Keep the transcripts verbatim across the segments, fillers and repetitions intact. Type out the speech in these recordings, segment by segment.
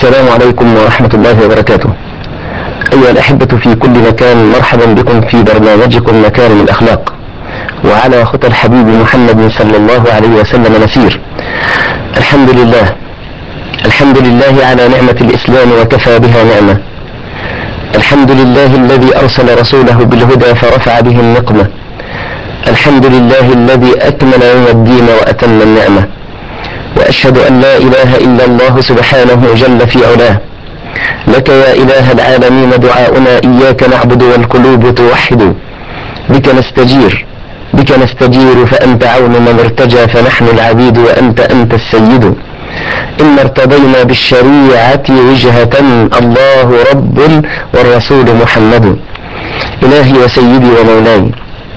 السلام عليكم ورحمة الله وبركاته. أيها الأحبة في كل مكان، مرحبا بكم في برنامجكم مكارم الأخلاق، وعلى خطى الحبيب محمد صلى الله عليه وسلم نسير. الحمد لله، الحمد لله على نعمة الإسلام وكفى بها نعمة. الحمد لله الذي أرسل رسوله بالهدى فرفع به النقمة. الحمد لله الذي أكمل يوم الدين وأتم النعمة. وأشهد أن لا إله إلا الله سبحانه جل في علاه. لك يا إله العالمين دعاؤنا، إياك نعبد والقلوب توحد. بك نستجير بك نستجير فأنت عون من ارتجى، فنحن العبيد وأنت أنت السيد. إن ارتضينا بالشريعة وجهة، الله رب والرسول محمد. إلهي وسيدي ومولاي،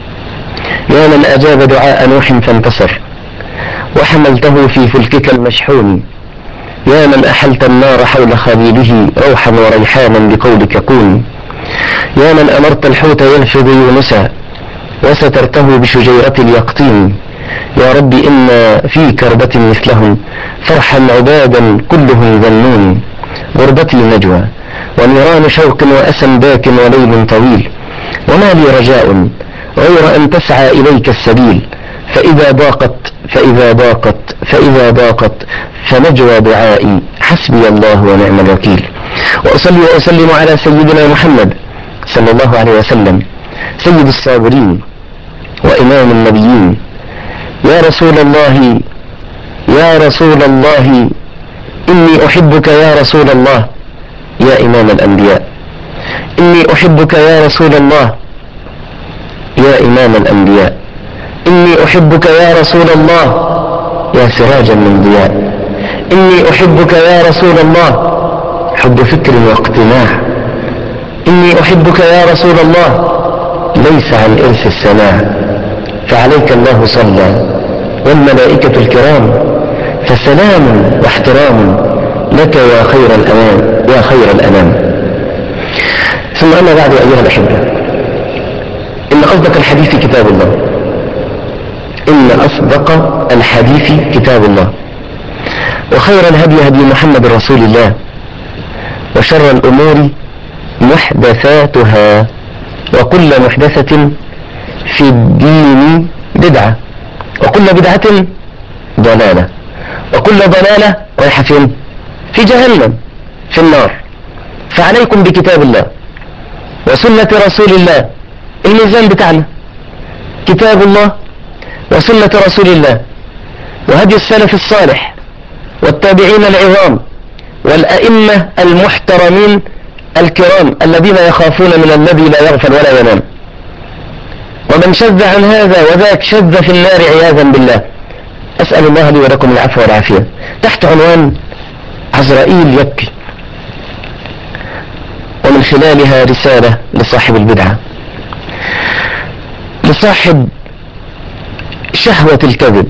يا من أجاب دعاء نوح فانتصر وحملته في فلكك المشحون، يا من أحلت النار حول خليله روحا وريحانا بقولك كون، يا من أمرت الحوت ينفذ يونسا وسترته بشجيرة اليقطين. يا رب إن في كربة مثلهم فرحا عبادا كلهم ذنون. غربتي نجوى ونيران شوق وأسى باك وليل طويل، وما لي رجاء غير أن تسعى إليك السبيل. فإذا ضاقت فإذا ضاقت فإذا ضاقت فنجوى دعائي، حسبي الله ونعم الوكيل. وأصلي وأسلم على سيدنا محمد صلى الله عليه وسلم، سيد الصابرين وإمام النبيين. يا رسول الله يا رسول الله إني أحبك يا رسول الله، يا إمام الأنبياء إني أحبك يا رسول الله، يا إمام الأنبياء إني أحبك يا رسول الله، يا سراجا من ضياء. إني أحبك يا رسول الله حب فكر واقتناع. إني أحبك يا رسول الله ليس عن إرث السماع. فعليك الله صلى والملائكة الكرام، فسلام واحترام لك يا خير الأنام يا خير الأنام. ثم أما بعد أيها الأحبة، إن أصدق الحديث كتاب الله إن أصدق الحديث كتاب الله وخير الهدي هدي محمد رسول الله، وشر الأمور محدثاتها، وكل محدثة في الدين بدعة، وكل بدعة ضلالة، وكل ضلالة رايحة فين؟ في جهنم، في النار. فعليكم بكتاب الله وسنة رسول الله. الميزان بتاعنا كتاب الله وسنة رسول الله وهدي السلف الصالح والتابعين العظام والأئمة المحترمين الكرام الذين يخافون من الذي لا يغفل ولا ينام. ومن شذ عن هذا وذاك شذ في النار عياذا بالله. أسأل الله لي ولكم العفو والعافية. تحت عنوان عزرائيل يبكي، ومن خلالها رسالة لصاحب البدعة، لصاحب شهوة الكذب،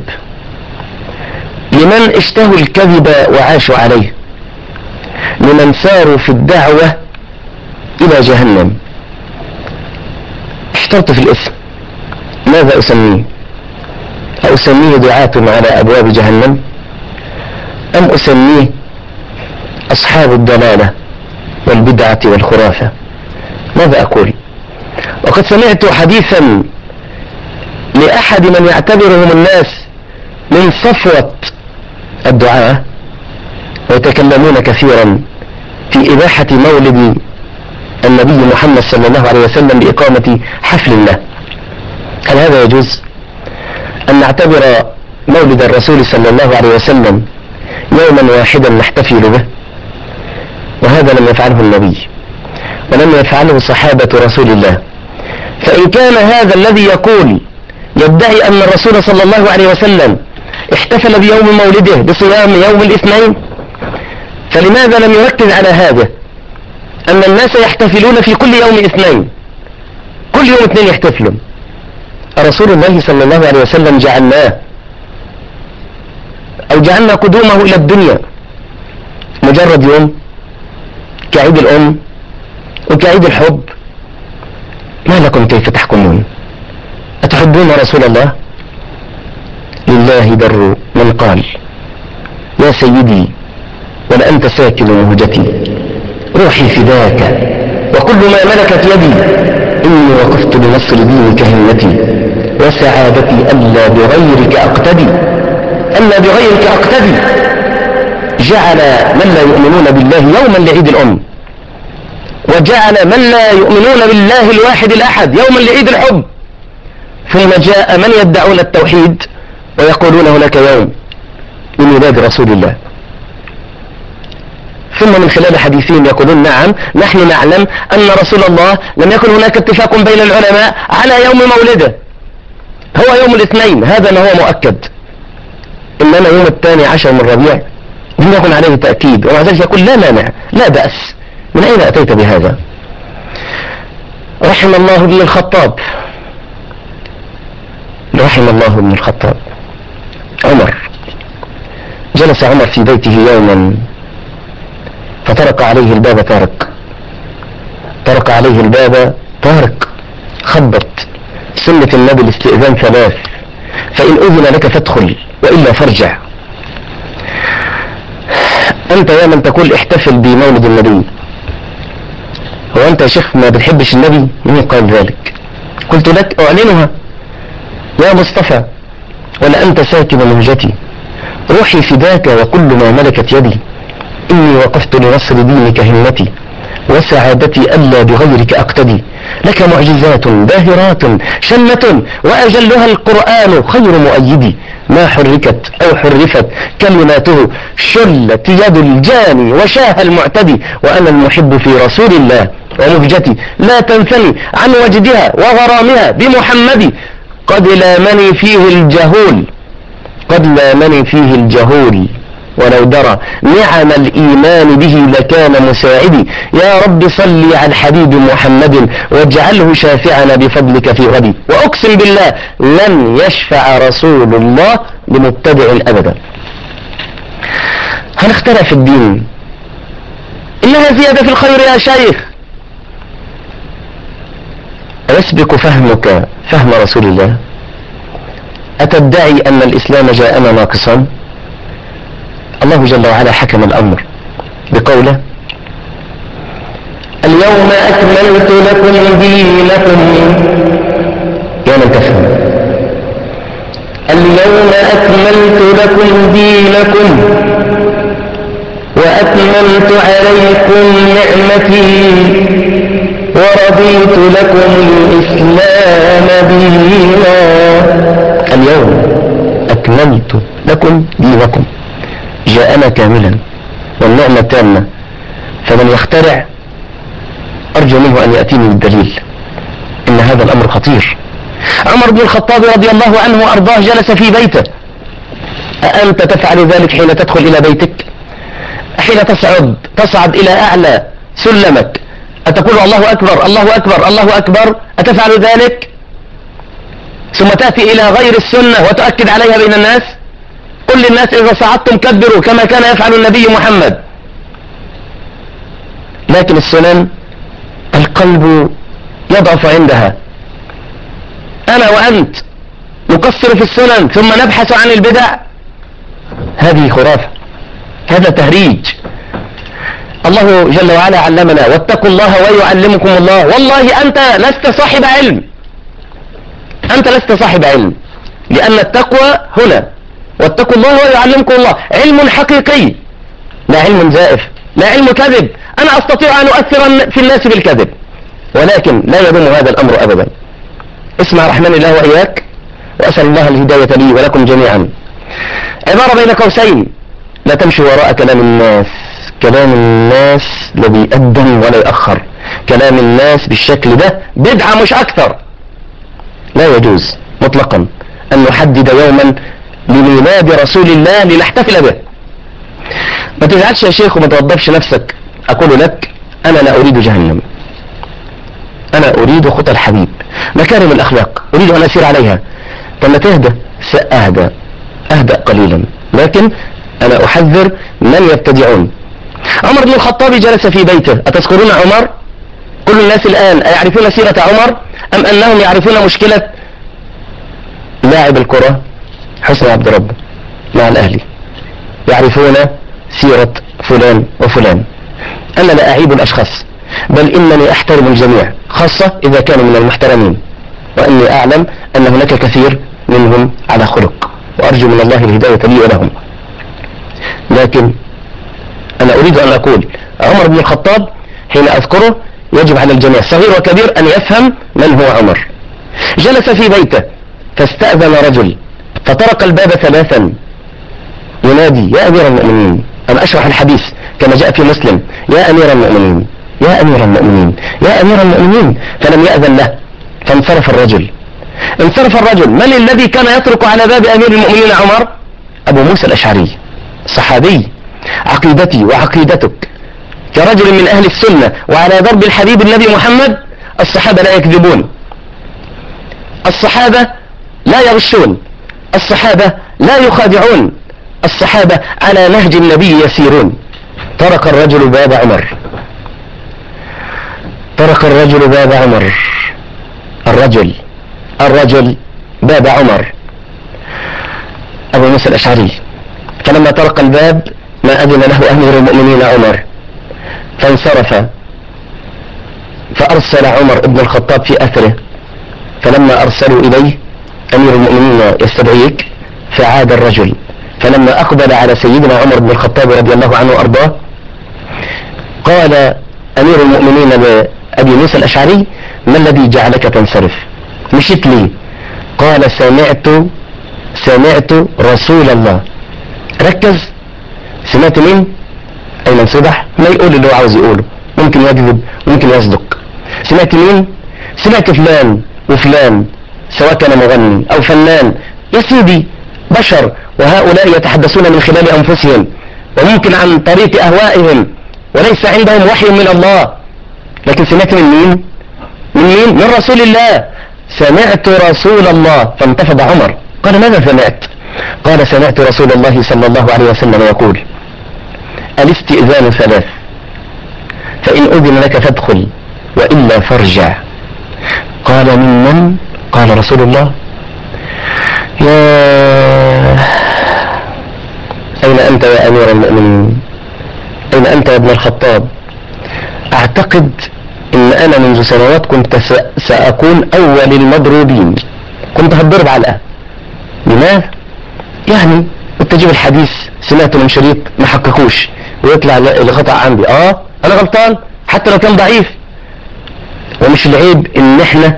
لمن اشتهوا الكذب وعاشوا عليه، لمن ساروا في الدعوة إلى جهنم. احترت في الاسم، ماذا أسميه؟ أسميه دعاة على أبواب جهنم، أم أسميه أصحاب الضلالة والبدعة والخرافة؟ ماذا أقول؟ وقد سمعت حديثا لأحد من يعتبرهم الناس من صفوة الدعاة، ويتكلمون كثيرا في إباحة مولد النبي محمد صلى الله عليه وسلم بإقامة حفل له. هل هذا يجوز أن نعتبر مولد الرسول صلى الله عليه وسلم يوما واحدا نحتفل به؟ وهذا لم يفعله النبي ولم يفعله صحابة رسول الله. فإن كان هذا الذي يقول يدعي أن الرسول صلى الله عليه وسلم احتفل بيوم مولده بصيام يوم الاثنين، فلماذا لم يركز على هذا، أن الناس يحتفلون في كل يوم اثنين، كل يوم اثنين يحتفلون. رسول الله صلى الله عليه وسلم جعلناه أو جعلنا قدومه إلى الدنيا مجرد يوم كعيد الأم وكعيد الحب. ما لكم كيف تحكمون؟ أتحبون رسول الله؟ لله در من قال يا سيدي ولأنت ساكن مهجتي، روحي فداك وكل ما ملكت يدي، إني وقفت لنصر دينك همتي، وسعادتي ألا بغيرك أقتدي، ألا بغيرك أقتدي. جعل من لا يؤمنون بالله يوما لعيد الأم، وجعل من لا يؤمنون بالله الواحد الأحد يوما لعيد الحب. ثم جاء من يدعون التوحيد ويقولون هناك يوم لميلاد رسول الله، ثم من خلال حديثهم يقولون نعم نحن نعلم أن رسول الله لم يكن هناك اتفاق بين العلماء على يوم مولده، هو يوم الاثنين، هذا ما هو مؤكد، إنما يوم الثاني عشر من ربيع لم يكن عليه تأكيد، ومع ذلك يقول لا مانع لا بأس. من أين أتيت بهذا؟ رحم الله ابن الخطاب، رحم الله ابن الخطاب. عمر، جلس عمر في بيته يوما فطرق عليه الباب طارق، طرق عليه الباب طارق، خبط. سنة النبي الاستئذان ثلاث، فإن أذن لك فادخل وإلا فارجع. أنت يا من تقول احتفل بمولد النبي، هو أنت يا شيخ ما بتحبش النبي؟ مين قال ذلك؟ قلت لك أعلنها يا مصطفى، ولا أنت ساكن مهجتي، روحي فداك وكل ما ملكت يدي، إني وقفت لنصر دينك همتي، وسعادتي ألا بغيرك أقتدي، لك معجزات باهرات شنة، وأجلها القرآن خير مؤيدي، ما حركت أو حرفت كلماته، شلت يد الجاني وشاه المعتدي، وأنا المحب في رسول الله ومهجتي لا تنثني عن وجدها وغرامها بمحمد، قد لامني فيه الجهول، قد لامني فيه الجهول، ولو درى نعم الإيمان به لكان مساعدي، يا رب صلي على الحبيب محمد واجعله شافعنا بفضلك في غدي، وأقسم بالله لن يشفع رسول الله لمبتدع أبدا. هنخترع في الدين، إنها زيادة في الخير يا شيخ. يسبق فهمك فهم رسول الله؟ أتدعي أن الإسلام جاءنا ناقصا؟ الله جل وعلا حكم الأمر بقوله اليوم أكملت لكم دينكم، يا من تفهم، اليوم أكملت لكم دينكم وأتممت عليكم نعمتي ورضيت لكم الإسلام دينا. اليوم أكملت لكم دينكم، جاءنا كاملا والنعمة تامة، فمن يخترع أرجو منه أن يأتيني بالدليل، إن هذا الأمر خطير. عمر بن الخطاب رضي الله عنه وأرضاه جلس في بيته، أأنت تفعل ذلك حين تدخل إلى بيتك؟ حين تصعد تصعد إلى أعلى سلمك أتقول الله أكبر الله أكبر الله أكبر؟ أتفعل ذلك؟ ثم تأتي إلى غير السنة وتؤكد عليها بين الناس؟ قل للناس إذا صعدتم كبروا كما كان يفعل النبي محمد. لكن السنن القلب يضعف عندها، أنا وأنت نقصر في السنن ثم نبحث عن البدع، هذه خرافة، هذا تهريج. الله جل وعلا علمنا واتقوا الله ويعلمكم الله. والله أنت لست صاحب علم، أنت لست صاحب علم، لأن التقوى هنا واتقوا الله ويعلمكم الله علم حقيقي، لا علم زائف، لا علم كذب. أنا أستطيع أن أؤثر في الناس بالكذب، ولكن لا يدوم هذا الأمر أبدا. اسمع رحمن الله وإياك، وأسأل الله الهداية لي ولكم جميعا. عبارة بين قوسين، لا تمشي وراء كلام الناس. كلام الناس لا بيقدم ولا يأخر، كلام الناس بالشكل ده بدعة مش أكثر. لا يجوز مطلقا أن نحدد يوما لميلاد رسول الله لنحتفل به. ما تزعلش يا شيخ وما توضبش نفسك، أقول لك أنا لا أريد جهنم، أنا أريد خطى الحبيب، مكارم الأخلاق أريد أن أسير عليها. فما تهدى سأهدى أهدأ قليلا، لكن أنا أحذر من يبتدعون. عمر بن الخطاب جلس في بيته، أتذكرون عمر؟ كل الناس الآن يعرفون سيرة عمر أم أنهم يعرفون مشكلة لاعب الكرة حسني عبد ربه مع الأهلي؟ يعرفون سيرة فلان وفلان. أنا لا أعيب الأشخاص، بل إنني أحترم الجميع، خاصة إذا كانوا من المحترمين، وإني أعلم أن هناك كثير منهم على خلق، وأرجو من الله الهداية لي ولهم. لكن أنا أريد أن أقول عمر بن الخطاب حين أذكره يجب على الجميع صغير وكبير أن يفهم من هو عمر. جلس في بيته فاستأذن رجل فطرق الباب ثلاثا ينادي: يا أمير المؤمنين. أنا أشرح الحديث كما جاء في مسلم: يا أمير المؤمنين، يا أمير المؤمنين، يا أمير المؤمنين. فلم يأذن له فانصرف الرجل. انصرف الرجل. من الذي كان يطرق على باب أمير المؤمنين عمر؟ أبو موسى الأشعري، صحابي. عقيدتي وعقيدتك كرجل من أهل السنة وعلى درب الحبيب النبي محمد: الصحابة لا يكذبون، الصحابة لا يغشون، الصحابة لا يخادعون، الصحابة على نهج النبي يسيرون. ترك الرجل باب عمر، ترك الرجل باب عمر، الرجل الرجل باب عمر أبو موسى الأشعري. فلما طرق الباب ما أذن له أمير المؤمنين عمر، فانصرف، فأرسل عمر بن الخطاب في أثره. فلما أرسلوا إليه: أمير المؤمنين يستدعيك، فعاد الرجل. فلما أقبل على سيدنا عمر بن الخطاب رضي الله عنه وأرضاه قال أمير المؤمنين لأبي موسى الأشعري: ما الذي جعلك تنصرف؟ مشيت لي؟ قال: سمعت سمعت رسول الله. ركز، سمعت مين؟ أين انصدح؟ ما يقول اللي هو عاوز يقوله، ممكن يكذب ممكن يصدق. سمعت مين؟ سمعت فلان وفلان، سواء كان مغني أو فنان، يا سيدي بشر، وهؤلاء يتحدثون من خلال أنفسهم وممكن عن طريق أهوائهم وليس عندهم وحي من الله. لكن سمعت من مين؟ من مين؟ من رسول الله. سمعت رسول الله. فانتفض عمر قال: ماذا سمعت؟ قال: سمعت رسول الله صلى الله عليه وسلم يقول: الاستئذان ثلاث، فإن أذن لك فادخل وإلا فارجع. قال: من من؟ قال: رسول الله. يا أين أنت يا أمير المؤمنين؟ أين أنت يا ابن الخطاب؟ أعتقد إن أنا منذ سنوات كنت سأكون أول المضروبين، كنت هتضرب علقة. لماذا؟ يعني تجيب الحديث سمعته من شريط ما حققوش ويطلع لخطأ عندي، اه انا غلطان حتى لو كان ضعيف. ومش العيب ان احنا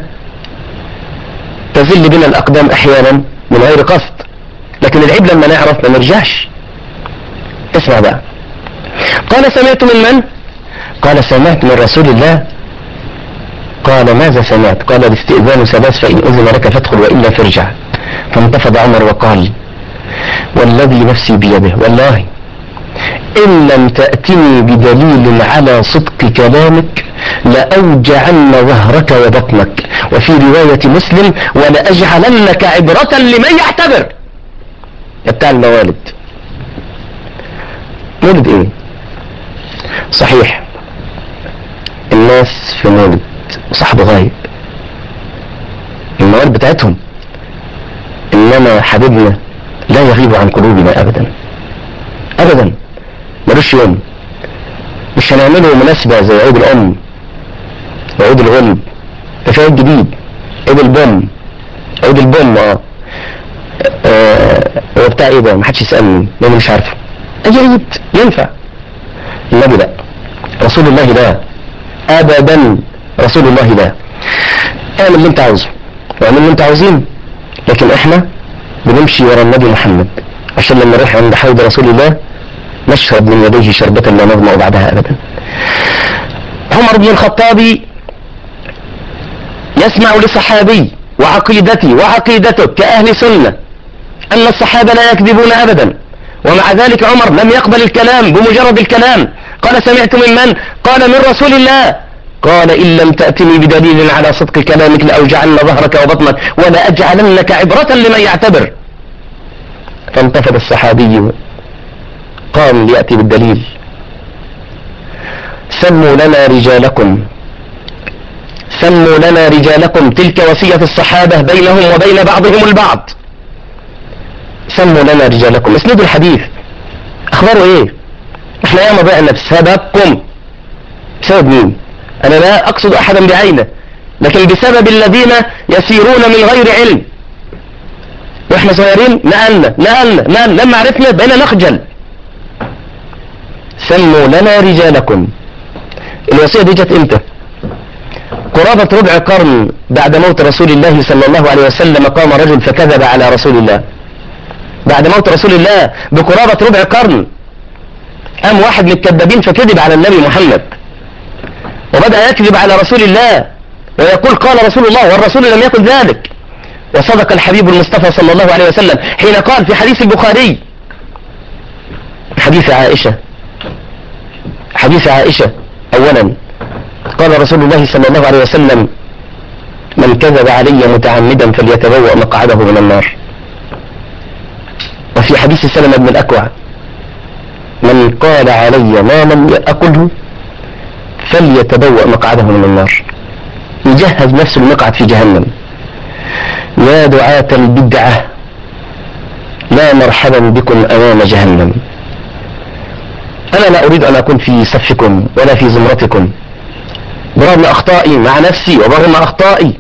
تزل بنا الاقدام احيانا من غير قصد، لكن العيب لما نعرف ما نرجعش. اسمع بقى. قال: سمعت من من؟ قال: سمعت من رسول الله. قال: ماذا سمعت؟ قال: الاستئذان ثلاث، فإن أذن لك فادخل وإلا فارجع. فانتفض عمر وقال: والذي نفسي بيده، والله إن لم تأتني بدليل على صدق كلامك لأوجعن ظهرك وبطنك. وفي رواية مسلم: ولأجعلنك عبرة لمن يعتبر. بتاع الموالد، مولد ايه؟ صحيح الناس في مولد صاحب غايب، الموالد بتاعتهم، انما حبيبنا لا يغيب عن قلوبنا ابدا ابدا، ملوش يوم. مش هنعمله مناسبة زي عيد الام وعيد الغلب، ده في عيد جديد، عيد البوم، عيد البوم اه هو بتاع ايه ده؟ محدش يسألني لاني مش عارفه. اي عيد ينفع، النبي لا، رسول الله لا ابدا، رسول الله لا. اعمل اللي انت عاوزه واعمل اللي انت عاوزين، لكن احنا بنمشي ورا النبي محمد عشان لما نروح عند حوض رسول الله نشرب من يديه شربة لا نظمأ بعدها ابدا. عمر بن الخطاب يسمع لصحابي، وعقيدتي وعقيدتك كأهل سنة أن الصحابة لا يكذبون أبدا، ومع ذلك عمر لم يقبل الكلام بمجرد الكلام. قال: سمعت من من؟ قال: من رسول الله. قال: إن لم تأتني بدليل على صدق كلامك لأوجعن ظهرك وبطنك ولا أجعلنك عبرة لمن يعتبر. فانتفض الصحابي قام ليأتي بالدليل. سموا لنا رجالكم، سموا لنا رجالكم، تلك وصية الصحابة بينهم وبين بعضهم البعض. سموا لنا رجالكم، اسندوا الحديث، اخباره ايه؟ احنا ياما ضعنا بسببكم. بسبب مين؟ انا لا اقصد احدا بعينه، لكن بسبب الذين يسيرون من غير علم. واحنا صغيرين نقلنا نقلنا نقلنا لما عرفنا بقينا نخجل. سموا لنا رجالكم. الوصية دي جت امتى؟ قرابة ربع قرن بعد موت رسول الله صلى الله عليه وسلم قام رجل فكذب على رسول الله. بعد موت رسول الله بقرابة ربع قرن قام واحد من الكذابين فكذب على النبي محمد، وبدأ يكذب على رسول الله ويقول قال رسول الله والرسول لم يقل ذلك. وصدق الحبيب المصطفى صلى الله عليه وسلم حين قال في حديث البخاري، حديث عائشة حديث عائشة أولا، قال رسول الله صلى الله عليه وسلم من كذب علي متعمدا فليتبوأ مقعده من النار. وفي حديث سلمة بن الأكوع من قال علي ما لم أقله فليتبوأ مقعده من النار، يجهز نفسه المقعد في جهنم. يا دعاة البدعة لا مرحبا بكم أمام جهنم. أنا لا أريد أن أكون في صفكم ولا في زمرتكم، برغم أخطائي مع نفسي وبرغم أخطائي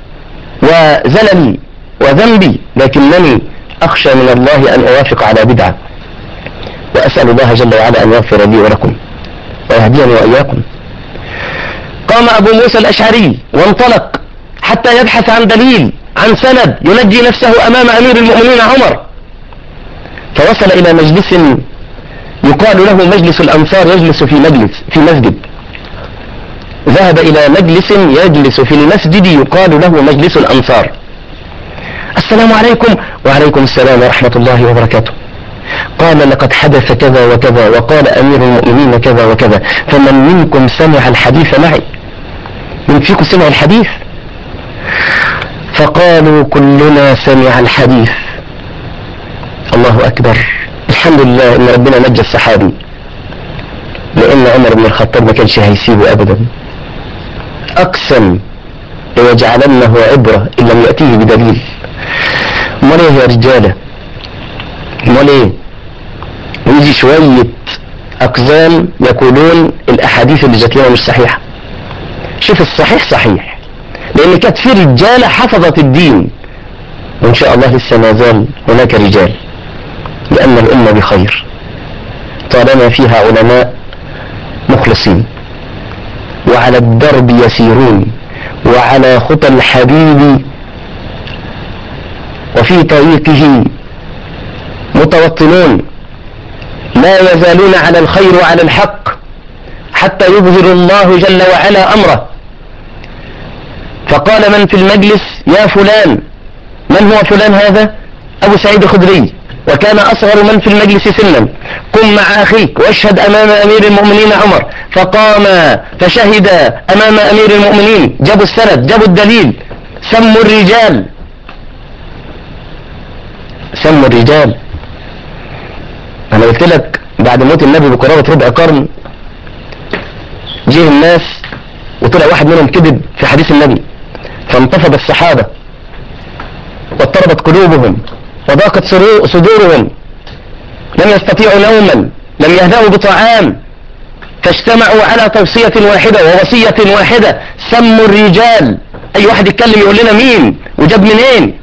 وزللي وذنبي، لكنني أخشى من الله أن أوافق على بدعة، وأسأل الله جل وعلا أن يغفر لي ولكم ويهديني وإياكم. قام أبو موسى الأشعري وانطلق حتى يبحث عن دليل عن سند ينجي نفسه أمام أمير المؤمنين عمر، فوصل إلى مجلس يقال له مجلس الأنصار يجلس في مجلس في مسجد. ذهب إلى مجلس يجلس في المسجد يقال له مجلس الأنصار. السلام عليكم. وعليكم السلام ورحمة الله وبركاته. قال لقد حدث كذا وكذا وقال أمير المؤمنين كذا وكذا، فمن منكم سمع الحديث معي؟ من فيكم سمع الحديث؟ فقالوا كلنا سمع الحديث. الله أكبر. الحمد لله إن ربنا نجى الصحابي، لأن عمر بن الخطاب ما كانش هيسيبه أبدا. أقسم ليجعلنه عبرة إن لم يأتيه بدليل. امال ايه يا رجالة؟ امال ايه؟ ويجي شوية أقزام يقولون الأحاديث اللي جات لنا مش صحيحة. شوف الصحيح صحيح، لأن كانت في رجالة حفظت الدين، وإن شاء الله لسه ما زال هناك رجال، لأن الأمة بخير طالما فيها علماء مخلصين وعلى الدرب يسيرون وعلى خطى الحبيب وفي طريقه متوطنون، لا يزالون على الخير وعلى الحق حتى يظهر الله جل وعلا أمره. فقال من في المجلس يا فلان. من هو فلان هذا؟ أبو سعيد الخدري، وكان أصغر من في المجلس سنا. قم مع أخيك واشهد أمام أمير المؤمنين عمر. فقام فشهد أمام أمير المؤمنين، جابوا السند جابوا الدليل. سموا الرجال سموا الرجال. أنا قلت لك بعد موت النبي بقرابة ربع قرن جه الناس وطلع واحد منهم كذب في حديث النبي، فانتفض الصحابة واضطربت قلوبهم وضاقت صدورهم، لم يستطيعوا نوما، لم يهدأوا بطعام، فاجتمعوا على توصية واحدة ووصية واحدة. سموا الرجال. أي واحد يتكلم يقول لنا مين وجاب منين.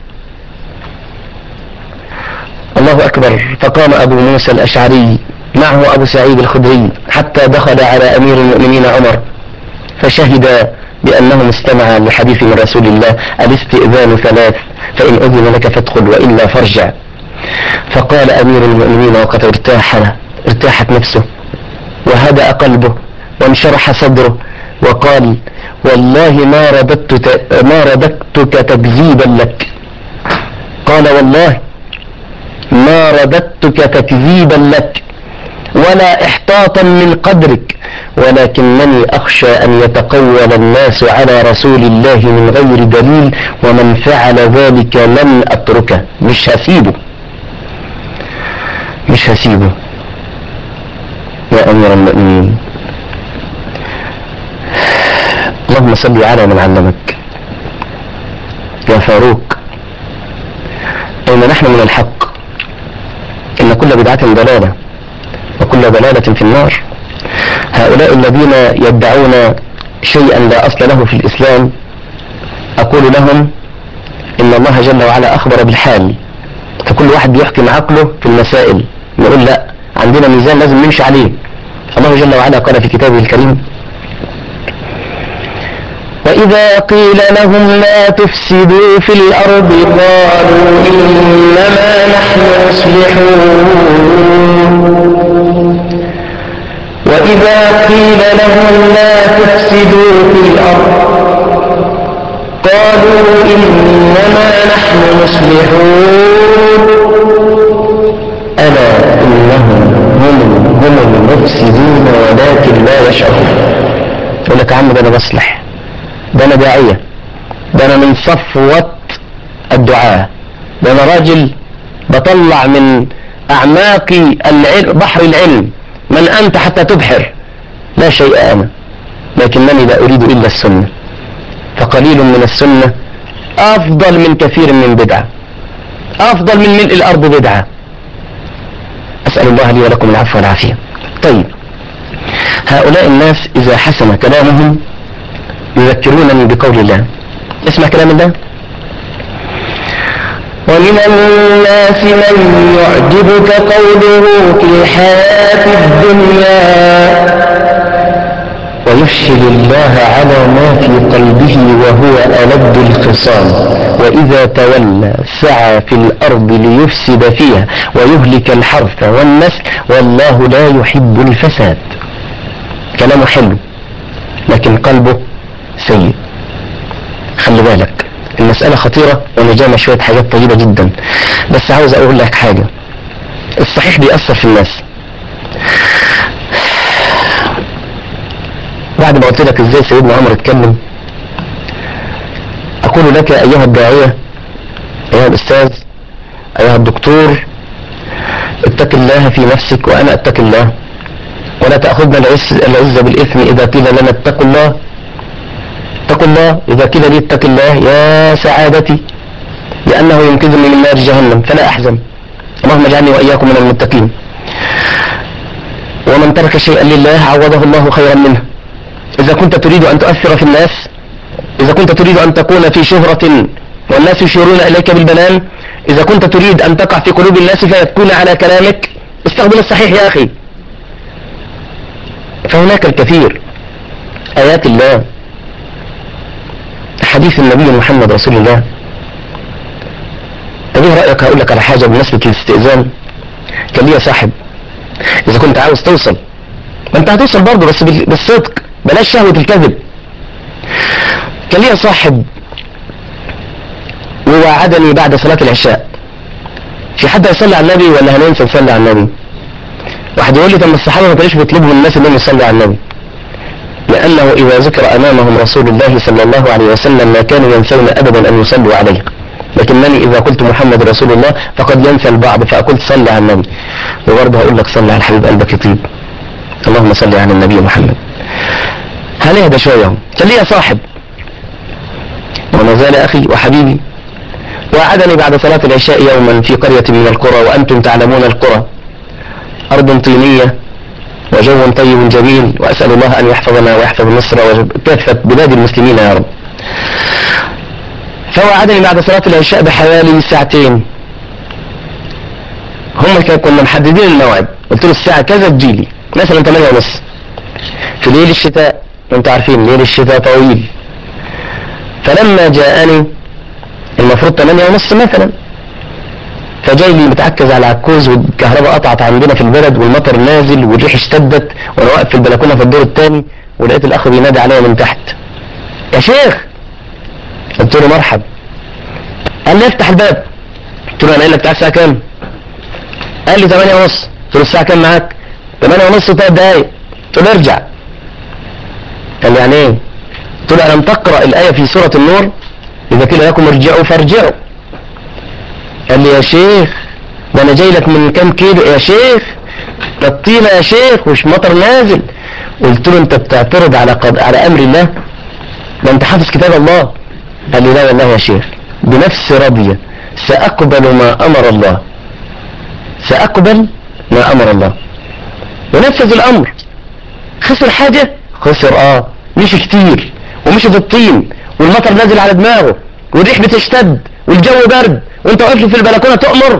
الله أكبر. فقام أبو موسى الأشعري معه أبو سعيد الخدري حتى دخل على أمير المؤمنين عمر، فشهد بأنهم استمعا لحديث من رسول الله: الاستئذان ثلاث، فإن أذن لك فادخل وإلا فارجع. فقال أمير المؤمنين وقد ارتاح ارتاحت نفسه وهدأ قلبه وانشرح صدره، وقال: والله ما رددت ما رددتك تكذيبا لك. قال: والله ما رددتك تكذيبا لك ولا إحطاطا من قدرك، ولكنني أخشى أن يتقول الناس على رسول الله من غير دليل، ومن فعل ذلك لن أتركه. مش هسيبه مش هسيبه يا أمير المؤمنين. اللهم صل على من علمك يا فاروق. أين نحن من الحق؟ إن كل بدعة ضلالة وكل ضلالة في النار. هؤلاء الذين يدعون شيئا لا أصل له في الإسلام أقول لهم إن الله جل وعلا أخبر بالحال، فكل واحد بيحكم عقله في المسائل، نقول لا، عندنا ميزان لازم نمشي عليه. الله جل وعلا قال في كتابه الكريم: وإذا قيل لهم لا تفسدوا في الأرض قالوا إنما نحن مصلحون. وإذا قيل لهم لا تفسدوا في الأرض قالوا إنما نحن مصلحون ألا إنهم هم هم المفسدون ولكن لا يشعرون. يقول لك يا عم ده أنا بصلح، ده أنا داعية، ده أنا من صفوة الدعاء، ده أنا راجل بطلع من أعماق العلم بحر العلم، من أنت حتى تبحر؟ لا شيء أنا، لكنني لا أريد إلا السنة، فقليل من السنة أفضل من كثير من بدعة، أفضل من ملء الأرض بدعة. أسأل الله لي ولكم العفو والعافية. طيب، هؤلاء الناس إذا حسن كلامهم يذكرونني بقول الله. اسمع كلام الله: ومن الناس من يعجبك قوله في الحياة الدنيا ويشهد الله على ما في قلبه وهو ألد الخصام وإذا تولى سعى في الأرض ليفسد فيها ويهلك الحرث والنسل والله لا يحب الفساد. كلامه حلو لكن قلبه سيء. خلي بالك، المسألة خطيرة ونجامة شوية حاجات طيبة جدا، بس عاوز أقول لك حاجة. الصحيح بيأثر في الناس. بعد ما قلت لك ازاي سيدنا عمر اتكلم، اقول لك ايها الداعية، ايها الاستاذ، ايها الدكتور، اتق الله في نفسك وانا اتق الله، ولا تأخذنا العزة بالاثم اذا قيل لنا اتقوا الله. اتقوا الله اذا قيل لي اتق الله يا سعادتي، لانه ينقذني من نار جهنم فلا احزن. اللهم اجعلني واياكم من المتقين. ومن ترك شيئا لله عوضه الله خيرا منه. إذا كنت تريد أن تؤثر في الناس، إذا كنت تريد أن تكون في شهرة والناس يشيرون إليك بالبنان، إذا كنت تريد أن تقع في قلوب الناس فيبكون على كلامك، استخدم الصحيح يا أخي. فهناك الكثير، آيات الله، حديث النبي محمد رسول الله. طب ايه رأيك هقول لك على حاجة بمناسبة الاستئذان. كان ليا صاحب، إذا كنت عاوز توصل، ما أنت هتوصل برضه بس بالصدق، بلاش شهوة الكذب. كان ليا صاحب ووعدني بعد صلاة العشاء، في حد يصلي على النبي ولا هننسى نصلي على النبي؟ واحد يقول لي طب الصحابة ما كانوش بيطلبوا من الناس انهم يصلوا على النبي، لأنه إذا ذكر أمامهم رسول الله صلى الله عليه وسلم ما كانوا ينسون أبدا أن يصلوا عليه، لكنني إذا قلت محمد رسول الله فقد ينسى البعض، فأقول صلي على النبي، وبرضه هقول لك صلي على الحبيب قلبك يطيب. اللهم صل على النبي محمد. هنهدى شوية. كان لي صاحب وما زال أخي وحبيبي، وعدني بعد صلاة العشاء يوما في قرية من القرى، وأنتم تعلمون القرى أرض طينية وجو طيب جميل، وأسأل الله أن يحفظنا ويحفظ مصر وكافة بلاد المسلمين يا رب. فوعدني بعد صلاة العشاء بحوالي ساعتين، هم كنا محددين الموعد، قلت له الساعة كذا تجيلي مثلا ثمانية ونص في ليل الشتاء، وانتم عارفين ليل الشتاء طويل. فلما جاءني المفروض ثمانية ونص مثلا، فجاي لي متعكز على عكوز، والكهرباء قطعت عندنا في البلد، والمطر نازل، والريح اشتدت، وانا واقف في البلكونه في الدور الثاني، ولقيت الاخ بينادي عليا من تحت: يا شيخ. قلت له مرحب. قال لي افتح الباب. قلت له انا قايل لك تعال الساعه كام؟ قال لي ثمانية ونص. قلت له الساعه كام معاك؟ ثمانية ونص ثلاث دقايق. قلت له ارجع. قال لي يعني ايه؟ قلت له الم تقرا الايه في سوره النور اذا قيل لكم ارجعوا فارجعوا؟ قال لي يا شيخ ده انا جاي لك من كام كيلو يا شيخ، ده الطينه يا شيخ ومش مطر نازل. قلت له انت بتعترض على قد... على امر الله؟ ده انت حافظ كتاب الله. قال لي لا والله يا شيخ، بنفس راضيه ساقبل ما امر الله، ساقبل ما امر الله. ونفذ الامر. خسر حاجة؟ خسر اه، مش كتير، ومشي في الطين والمطر نازل على دماغه والريح بتشتد والجو برد وانت واقف له في البلكونة تؤمر.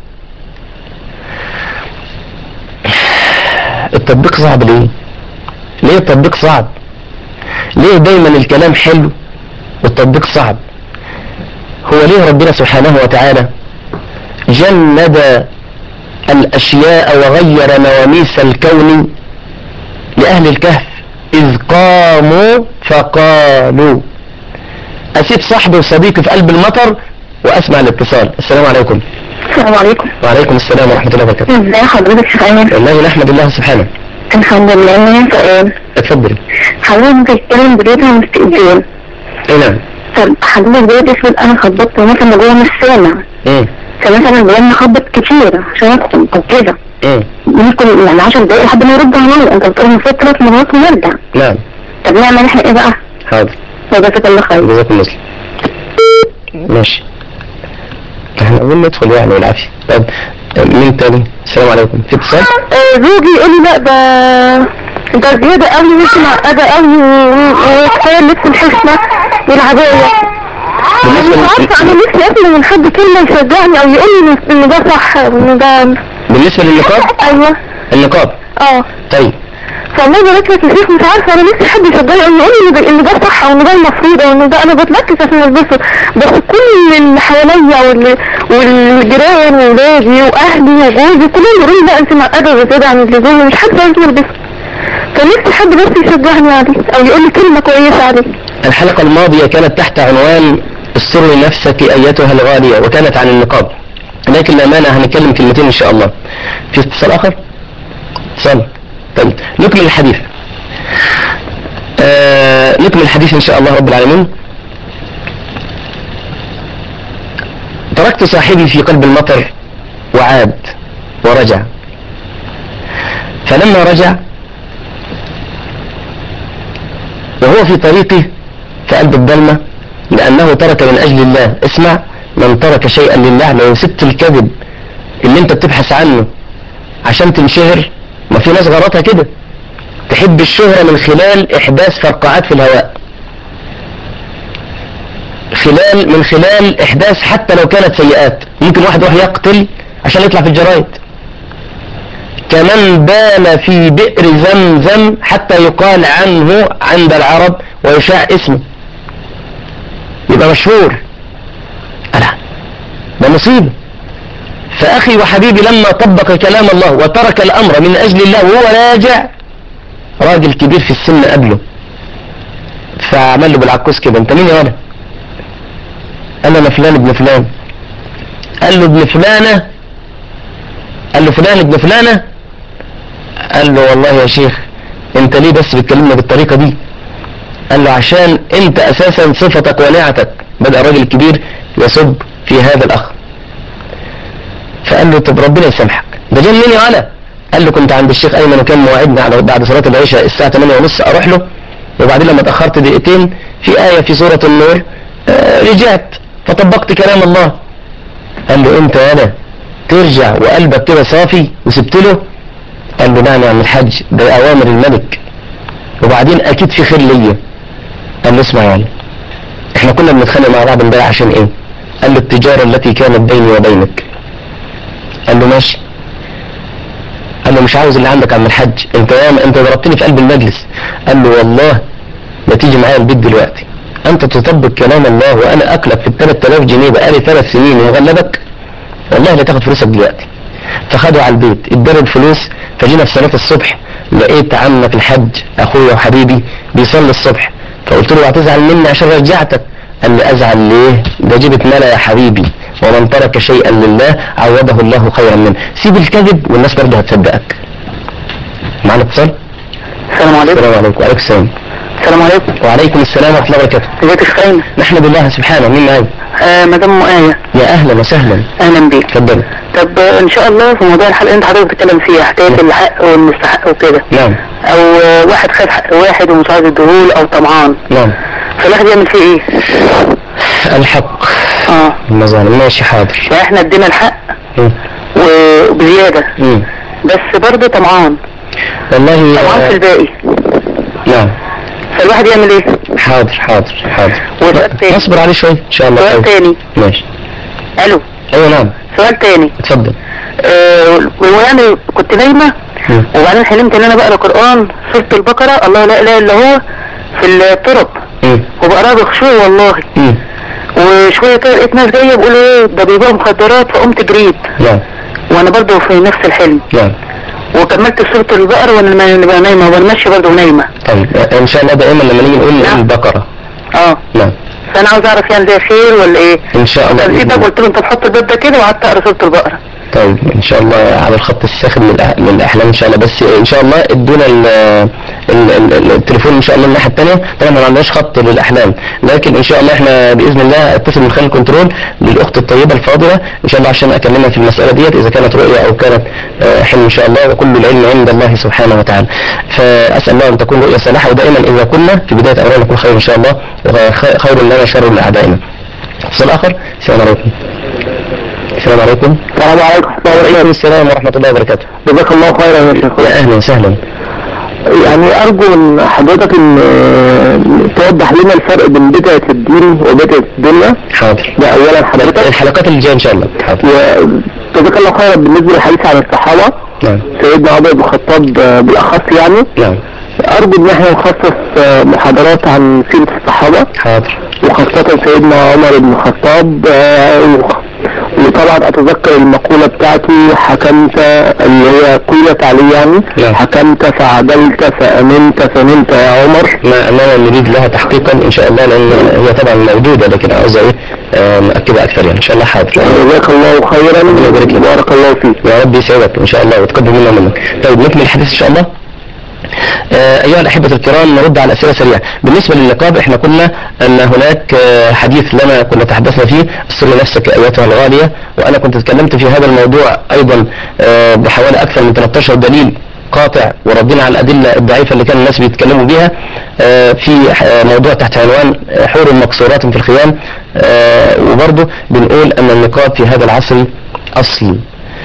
التطبيق صعب ليه؟ ليه التطبيق صعب؟ ليه دايما الكلام حلو والتطبيق صعب؟ هو ليه ربنا سبحانه وتعالى جند الاشياء وغير نواميس الكون لأهل الكهف إذ قاموا فقالوا؟ أسيب صاحبي وصديقي في قلب المطر وأسمع الاتصال. السلام عليكم. السلام عليكم. وعليكم السلام ورحمة الله وبركاته. ازي حضرتك شيخ ايمن؟ والله نحمد الله سبحانه. الحمد لله. انا سؤال. اتفضلي. حضرتك بتتكلم دلوقتي عن الاستئذان. اي نعم. طب حضرتك دلوقتي افرض انا خبطت مثلا جوه مش سامع. امم فمثلا بدل اخبط كتير عشان ادخل او كده. امم ممكن يعني عشر دقايق لحد ما يرد عليا. انت بتقول المفروض ثلاث مرات ونرجع. نعم. طب نعمل احنا ايه بقى؟ حاضر. جزاك الله خير. جزاك الله خير. ماشي. احنا قلنا ندخل يعني والعافية. طب مين تاني؟ السلام عليكم. في اتصال؟ آه زوجي يقول لي لا ده ده زيادة قوي مش معقدة قوي وكفاية لبس الحشمة والعباية. انا مش عارفة، انا نفسي اسمع من حد كلمة يشجعني او يقول لي ان ده صح وان ده. بالنسبة للنقاب؟ ايوه النقاب. اه. طيب. فالله يبارك لك يا شيخ، مش عارفة، انا نفسي حد يشجعني او يقول لي ان ده صح او ان ده المفروض او ان ده انا بتلكس عشان البسه، بس كل اللي حواليا وال... والجيران وولادي واهلي وجوزي كلهم يقولوا لي لا انت معقدة وزيادة عن اللزوم مش حد عايز يلبسه. فنفسي حد بس يشجعني عليه او يقول لي كلمة كويسة عليه. الحلقة الماضية كانت تحت عنوان استر نفسك ايتها الغالية وكانت عن النقاب، لكن الامانة هنتكلم كلمتين ان شاء الله. في اتصال اخر؟ اتصال. طيب نكمل الحديث. آه نكمل الحديث ان شاء الله رب العالمين. تركت صاحبي في قلب المطر وعاد ورجع، فلما رجع وهو في طريقه في قلب الظلمة لأنه ترك من أجل الله. اسمع، من ترك شيئا لله، لو سبت الكذب اللي انت بتبحث عنه عشان تنشهر، ما في ناس غلطها كده، تحب الشهرة من خلال إحداث فرقعات في الهواء، خلال من خلال إحداث حتى لو كانت سيئات. ممكن واحد يروح يقتل عشان يطلع في الجرايد. كمن بال في بئر زمزم حتى يقال عنه عند العرب ويشاع اسمه، يبقى مشهور. ألا ده مصيبة. فأخي وحبيبي لما طبق كلام الله وترك الأمر من أجل الله وهو راجع، راجل كبير في السن قبله، فعمل له بالعكوس كده، انت مين يا ولد؟ قال له انا فلان ابن فلان. قال له ابن فلانة؟ قال له فلان ابن فلانة؟ قال له والله يا شيخ انت ليه بس بتكلمنا بالطريقة دي؟ قال له عشان انت اساسا صفتك ونعتك. بدأ الراجل الكبير يسب في هذا الاخ. فقال له طب ربنا يسامحك، ده جاي منين يا ولد؟ قال له كنت عند الشيخ ايمن وكان موعدنا على بعد صلاة العشاء الساعة ثمانية ونص اروح له، وبعدين لما اتأخرت دقيقتين في آية في سورة النور آه رجعت فطبقت كلام الله. قال له انت يا ولد ترجع وقلبك كده صافي وسبت له؟ قال له نعم يا عم الحاج، ده اوامر الملك وبعدين اكيد في خير ليا. قال له اسمع يا ولد، احنا كنا بنتخانق مع بعض امبارح عشان ايه؟ قال له التجارة التي كانت بيني وبينك. قال له ماشي. قال له مش عاوز اللي عندك يا عم الحاج، انت ياما انت ضربتني في قلب المجلس. قال له والله لا تيجي معايا البيت دلوقتي، انت تطبق كلام الله وانا اكلك في الثلاث الاف جنيه بقالي ثلاث سنين ومغلبك، والله لا تاخد فلوسك دلوقتي. فخدوا على البيت اداله الفلوس. فجينا في صلاة الصبح لقيت عمك الحاج اخويا وحبيبي بيصلي الصبح، فقلت له هتزعل مني عشان رجعتك؟ قال لي ازعل ليه؟ ده جبت ملا يا حبيبي، ومن ترك شيئا لله عوضه الله خيرا منه. سيب الكذب والناس برضه هتصدقك. معنا اتصال؟ السلام عليكم. السلام عليكم. وعليكم السلام. السلام عليكم. وعليكم السلام ورحمة الله وبركاته. ازيك يا شيخ ايمن؟ نحمد الله سبحانه. مين معايا؟ آه مدام مؤية. يا اهلا وسهلا. اهلا بيك. اتفضل. طب آه ان شاء الله في موضوع الحلقة انت حضرتك بتتكلم فيها حكاية الحق والمستحق وكده. نعم. او آه واحد خد حق واحد ومش عايز يديهوله او طمعان. نعم. فالواحد يعمل فيه ايه؟ الحق. اه المظالم. ماشي حاضر. فاحنا ادينا الحق مم. وبزيادة مم. بس برضه طمعان. والله طبعا في الباقي. نعم. فالواحد يعمل ايه؟ حاضر حاضر حاضر. وسؤال تاني. نصبر عليه شوية ان شاء الله. سؤال تاني. ماشي. الو. ايوه نعم. سؤال تاني. اتفضل. آه ويعني كنت نايمة وبعدين حلمت ان انا بقرا قرآن سورة البقرة، الله لا اله الا هو، في الطرب وبقراها بخشوع والله. مم. وشوية كده لقيت ناس جاية بيقولوا ايه ده بيبيعوا مخدرات، فقمت جريت. نعم. وانا برضه في نفس الحلم. نعم. وكملت سورة البقرة وانا بقى نايمة وانا ماشية برضه نايمة. طيب ان شاء الله دائما لما نيجي نقول نعم. البقرة. اه. نعم. فانا عاوز اعرف يعني ده خير ولا ايه؟ ان شاء الله. نسيتك قلت له انت تحط الباب ده كده وقعدت اقرا سورة البقرة. طيب ان شاء الله على الخط الساخن للاحلام ان شاء الله، بس ان شاء الله ادونا التليفون ان شاء الله الناحيه الثانيه. طبعا ما عندناش خط للاحلام، لكن ان شاء الله احنا باذن الله اتصل من خلال الكنترول للاخت الطيبه الفاضله ان شاء الله عشان اكلمها في المساله ديت اذا كانت رؤيه او كانت حلم ان شاء الله، وكل العلم عند الله سبحانه وتعالى. فاسال الله ان تكون رؤيه صالحه، ودائما اذا كنا في بدايه امرنا نقول خير ان شاء الله، وخير لنا شر لاعدائنا. اتصال اخر. السلام عليكم. السلام عليكم. السلام عليكم. وعليكم السلام ورحمة الله وبركاته. جزاك الله خيرا يا شيخ. يا أهلا وسهلا. يعني أرجو من حضرتك إن توضح لنا الفرق بين بدعة الدين وبدعة الدنيا. حاضر. ده أولا حضرتك. الحلقات اللي جاية إن شاء الله. حاضر. وجزاك الله خيرا بالنسبة للحديث عن الصحابة. نعم. سيدنا عمر بن الخطاب بالأخص يعني. نعم. أرجو إن احنا نخصص محاضرات عن سيرة الصحابة. حاضر. وخاصة سيدنا عمر بن الخطاب. وطبعا اتذكر المقولة بتاعته حكمت اللي هي قيلت عليه يعني. نعم. حكمت فعدلت فامنت فنمت يا عمر. ما أنا نريد لها تحقيقا ان شاء الله، لان هي طبعا موجودة لكن عاوزة ايه نأكدها اكثر يعني ان شاء الله. حاضر. جزاك الله خيرا وبارك الله فيك. يا رب يسعدك ان شاء الله وتقدم منا ومنك. طيب نكمل الحديث ان شاء الله. آه أيها الأحبة الكرام، نرد على أسئلة سريعة. بالنسبة للنقاب احنا قلنا أن هناك آه حديث لنا كنا تحدثنا فيه، استر نفسك أيتها الغالية، وأنا كنت تكلمت في هذا الموضوع أيضا آه بحوالي أكثر من ثلاثة عشر دليل قاطع، وردنا على الأدلة الضعيفة اللي كان الناس بيتكلموا بيها آه في موضوع تحت عنوان حور مقصورات في الخيام. آه وبرضه بنقول أن النقاب في هذا العصر أصل.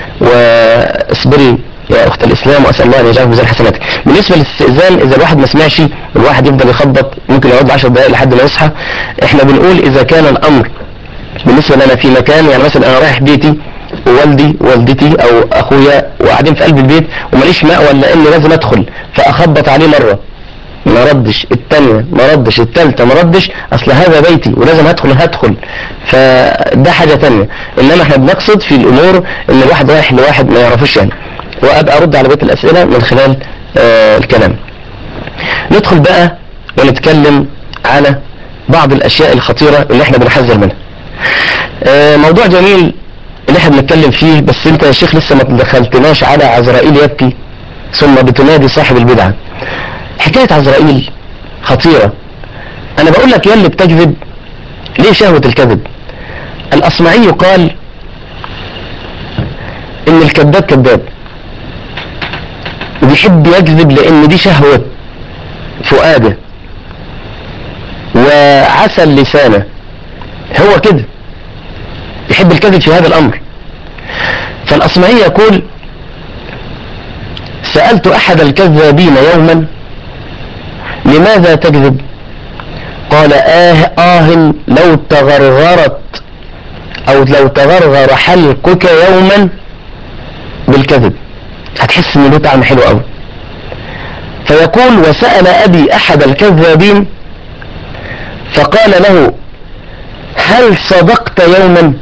واصبري يا اخت الاسلام واسال الله ان يجعله ميزان حسناتك. بالنسبه للاستئذان، اذا الواحد ما سمعش الواحد يفضل يخبط ممكن يقعد عشر دقائق لحد ما يصحى. احنا بنقول اذا كان الامر بالنسبه لنا في مكان، يعني مثلا انا رايح بيتي ووالدي ووالدتي او اخويا وقاعدين في قلب البيت وماليش مأوى الا اني لازم ادخل، فاخبط عليه مره ما ردش، الثانيه ما ردش، الثالثه ما ردش، اصل هذا بيتي ولازم هدخل هدخل فده حاجه ثانيه. انما احنا بنقصد في الامور ان الواحد رايح لواحد ما يعرفوش يعني. وابقى ارد على بقيه الاسئله من خلال آه الكلام. ندخل بقى ونتكلم على بعض الاشياء الخطيره اللي احنا بنحذر منها. آه موضوع جميل اللي احنا بنتكلم فيه، بس انت يا شيخ لسه ما دخلتناش على عزرائيل يبكي ثم بتنادي صاحب البدعه. حكايه عزرائيل خطيره. انا بقول لك يا اللي بتكذب ليه شهوه الكذب. الاصمعي قال ان الكذاب كذاب وبيحب يكذب لان دي شهوة فؤاده وعسل لسانه، هو كده يحب الكذب في هذا الامر. فالاصمعي يقول سألت احد الكذابين يوما لماذا تكذب؟ قال آه آه لو تغرغرت او لو تغرغر حلقك يوما بالكذب هتحس ان له طعم حلو قوي. فيقول وسأل ابي احد الكذابين فقال له هل صدقت يوما؟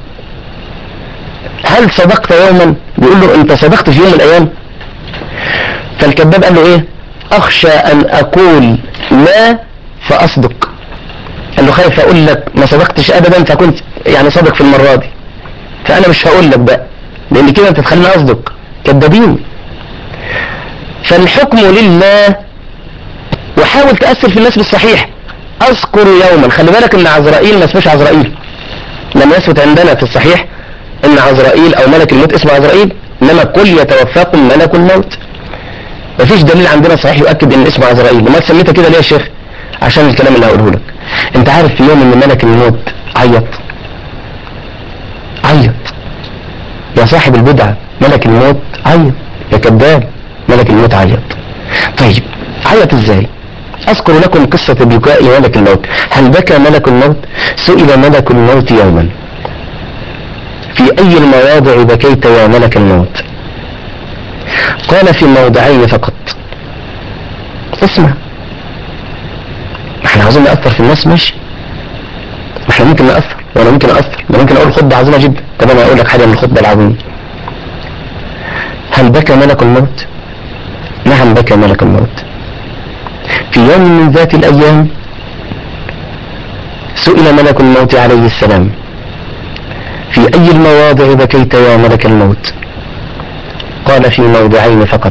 هل صدقت يوما؟ بيقول له انت صدقت في يوم من الايام؟ فالكذاب قال له ايه؟ اخشى ان اقول لا فاصدق. قال له خايف اقول لك ما صدقتش ابدا فكنت يعني صادق في المرة دي، فانا مش هقول لك بقى لان كده انت تخليني اصدق. كذابين. فالحكم لله، وحاول تأثر في الناس بالصحيح. اذكر يوما، خلي بالك ان عزرائيل ما اسمش عزرائيل، لم يثبت عندنا في الصحيح ان عزرائيل او ملك الموت اسمه عزرائيل، انما كل يتوفاكم ملك الموت. مفيش دليل عندنا صحيح يؤكد ان اسمه عزرائيل. لما سميته كده ليه يا شيخ؟ عشان الكلام اللي هقوله لك. انت عارف في يوم ان ملك الموت عيط عيط يا صاحب البدعة، ملك الموت عيط يا كذاب، ملك الموت عيط. طيب عيط ازاي؟ اذكر لكم قصة بكاء ملك الموت. هل بكى ملك الموت؟ سئل ملك الموت يوما: في اي المواضع بكيت يا ملك الموت؟ قال: في موضعين فقط. اسمع، احنا عاوزين نأثر في الناس، ماشي، احنا ممكن نأثر وانا ممكن أأثر، انا ممكن اقول خطبة عظيمة جدا. طب انا اقول لك حاجة من الخطبة العظيمة. هل بكى ملك الموت؟ نعم بكى ملك الموت. في يوم من ذات الايام سئل ملك الموت عليه السلام: في اي المواضع بكيت يا ملك الموت؟ قال: في موضعين فقط.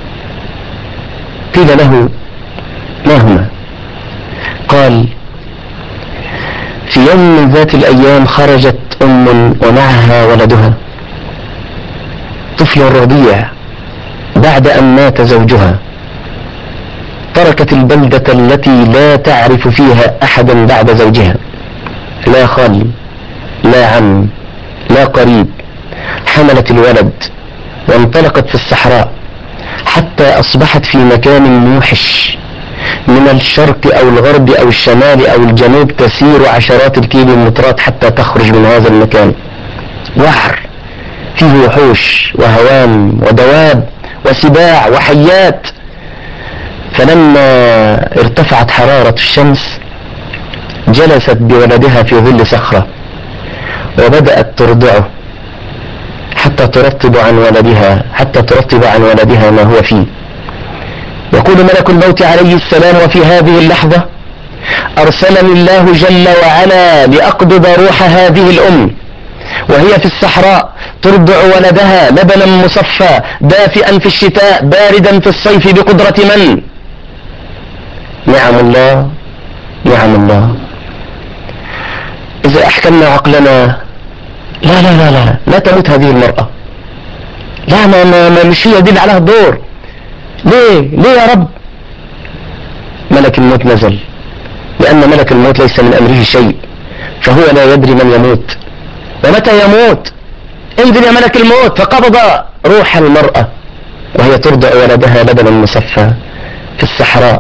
قيل له: ما هما؟ قال: في يوم من ذات الايام خرجت ام ومعها ولدها، طفل رضيع، بعد ان مات زوجها، تركت البلدة التي لا تعرف فيها احدا بعد زوجها، لا خال لا عم لا قريب، حملت الولد وانطلقت في الصحراء حتى اصبحت في مكان موحش من الشرق او الغرب او الشمال او الجنوب، تسير عشرات الكيلومترات حتى تخرج من هذا المكان. وعر فيه وحوش وهوام ودواب وسباع وحيات. فلما ارتفعت حرارة الشمس جلست بولدها في ظل صخرة وبدأت ترضعه حتى ترطب عن ولدها حتى ترطب عن ولدها ما هو فيه. يقول ملك الموت عليه السلام: وفي هذه اللحظة أرسلني الله جل وعلا لأقبض روح هذه الأم وهي في الصحراء ترضع ولدها لبنا مصفى دافئا في الشتاء باردا في الصيف بقدرة من؟ نعم الله، نعم الله. إذا أحكمنا عقلنا لا لا لا لا لا تموت هذه المرأة، لا ما, ما, ما مش هي دي اللي عليها الدور. ليه ليه يا رب؟ ملك الموت نزل، لأن ملك الموت ليس من أمره شيء، فهو لا يدري من يموت ومتى يموت. انزل يا ملك الموت. فقبض روح المرأة وهي ترضع ولدها لبنا مصفى في الصحراء.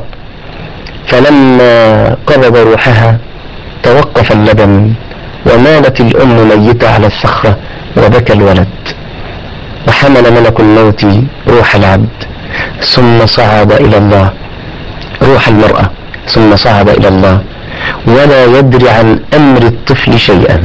فلما قبض روحها توقف اللبن ومالت الأم ميتة على الصخرة وبكى الولد. وحمل ملك الموت روح العبد ثم صعد إلى الله، روح المرأة ثم صعد إلى الله ولا يدري عن أمر الطفل شيئا،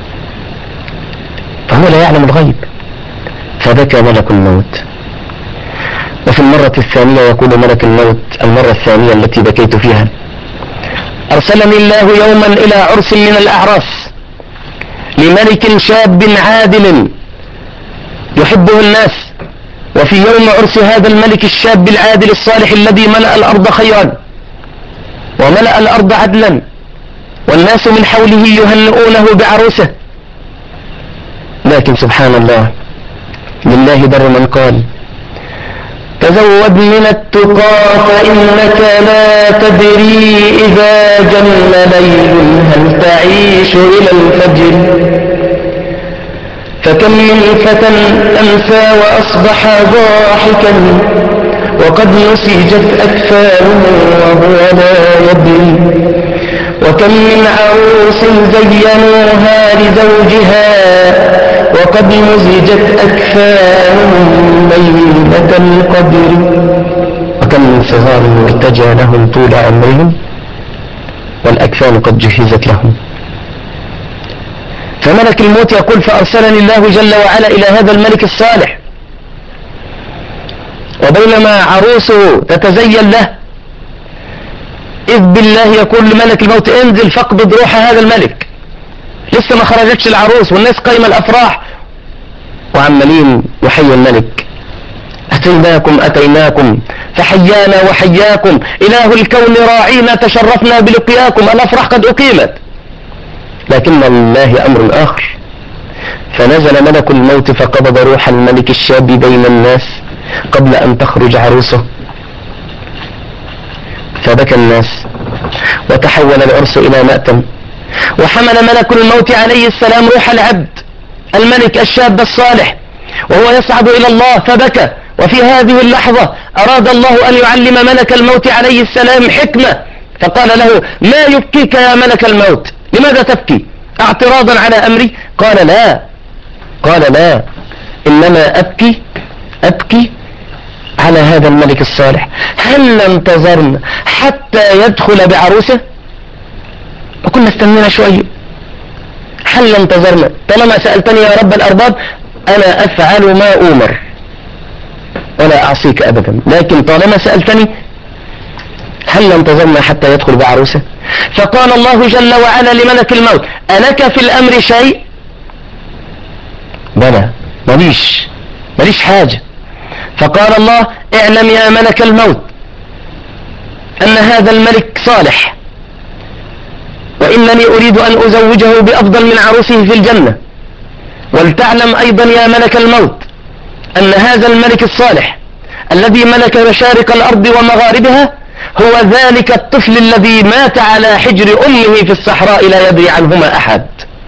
فهو لا يعلم الغيب. فبكى ملك الموت. وفي المرة الثانية يقول ملك الموت: المرة الثانية التي بكيت فيها أرسلني الله يوما إلى عرس من الأعراس لملك شاب عادل يحبه الناس. وفي يوم عرس هذا الملك الشاب العادل الصالح الذي ملأ الأرض خيرا وملأ الأرض عدلا والناس من حوله يهنئونه بعروسه، لكن سبحان الله لله در من قال: تزود من التقى فإنك لا تدري إذا جن ليل هل تعيش إلى الفجر. فكم من فتى أمسى وأصبح ضاحكا وقد نسجت أكفانه وهو لا يدري. وكم من عروس زينوها لزوجها وقد مزجت أكفانهم ليلة القدر. وكم من صغار ارتجى لهم طول عمرهم والأكفان قد جهزت لهم. فملك الموت يقول: فأرسلني الله جل وعلا إلى هذا الملك الصالح، وبينما عروسه تتزين له إذ بالله يقول لملك الموت: انزل فاقبض روح هذا الملك. لسه ما خرجتش العروس والناس قايمة الأفراح وعمالين يحيي الملك: أتيناكم أتيناكم فحيانا وحياكم إله الكون راعينا تشرفنا بلقياكم، الأفراح قد أقيمت. لكن الله أمر آخر. فنزل ملك الموت فقبض روح الملك الشاب بين الناس قبل أن تخرج عروسه، فبكى الناس وتحول العرس إلى مأتم. وحمل ملك الموت عليه السلام روح العبد الملك الشاب الصالح وهو يصعد إلى الله، فبكى وفي هذه اللحظة أراد الله أن يعلم ملك الموت عليه السلام حكمة، فقال له: ما يبكيك يا ملك الموت؟ لماذا تبكي؟ اعتراضا على أمري؟ قال: لا قال لا إنما أبكي أبكي على هذا الملك الصالح. هل انتظرنا حتى يدخل بعروسه؟ وكنا استنينا شوية. هل انتظرنا؟ طالما سألتني يا رب الأرباب أنا أفعل ما أؤمر ولا أعصيك أبدا، لكن طالما سألتني هل انتظرنا حتى يدخل بعروسه؟ فقال الله جل وعلا لملك الموت: ألك في الأمر شيء؟ بلى، ماليش ماليش حاجة. فقال الله: اعلم يا ملك الموت أن هذا الملك صالح، وإنني أريد أن أزوجه بأفضل من عروسه في الجنة. ولتعلم أيضا يا ملك الموت أن هذا الملك الصالح الذي ملك مشارق الأرض ومغاربها هو ذلك الطفل الذي مات على حجر أمه في الصحراء لا يدري عنهما أحد.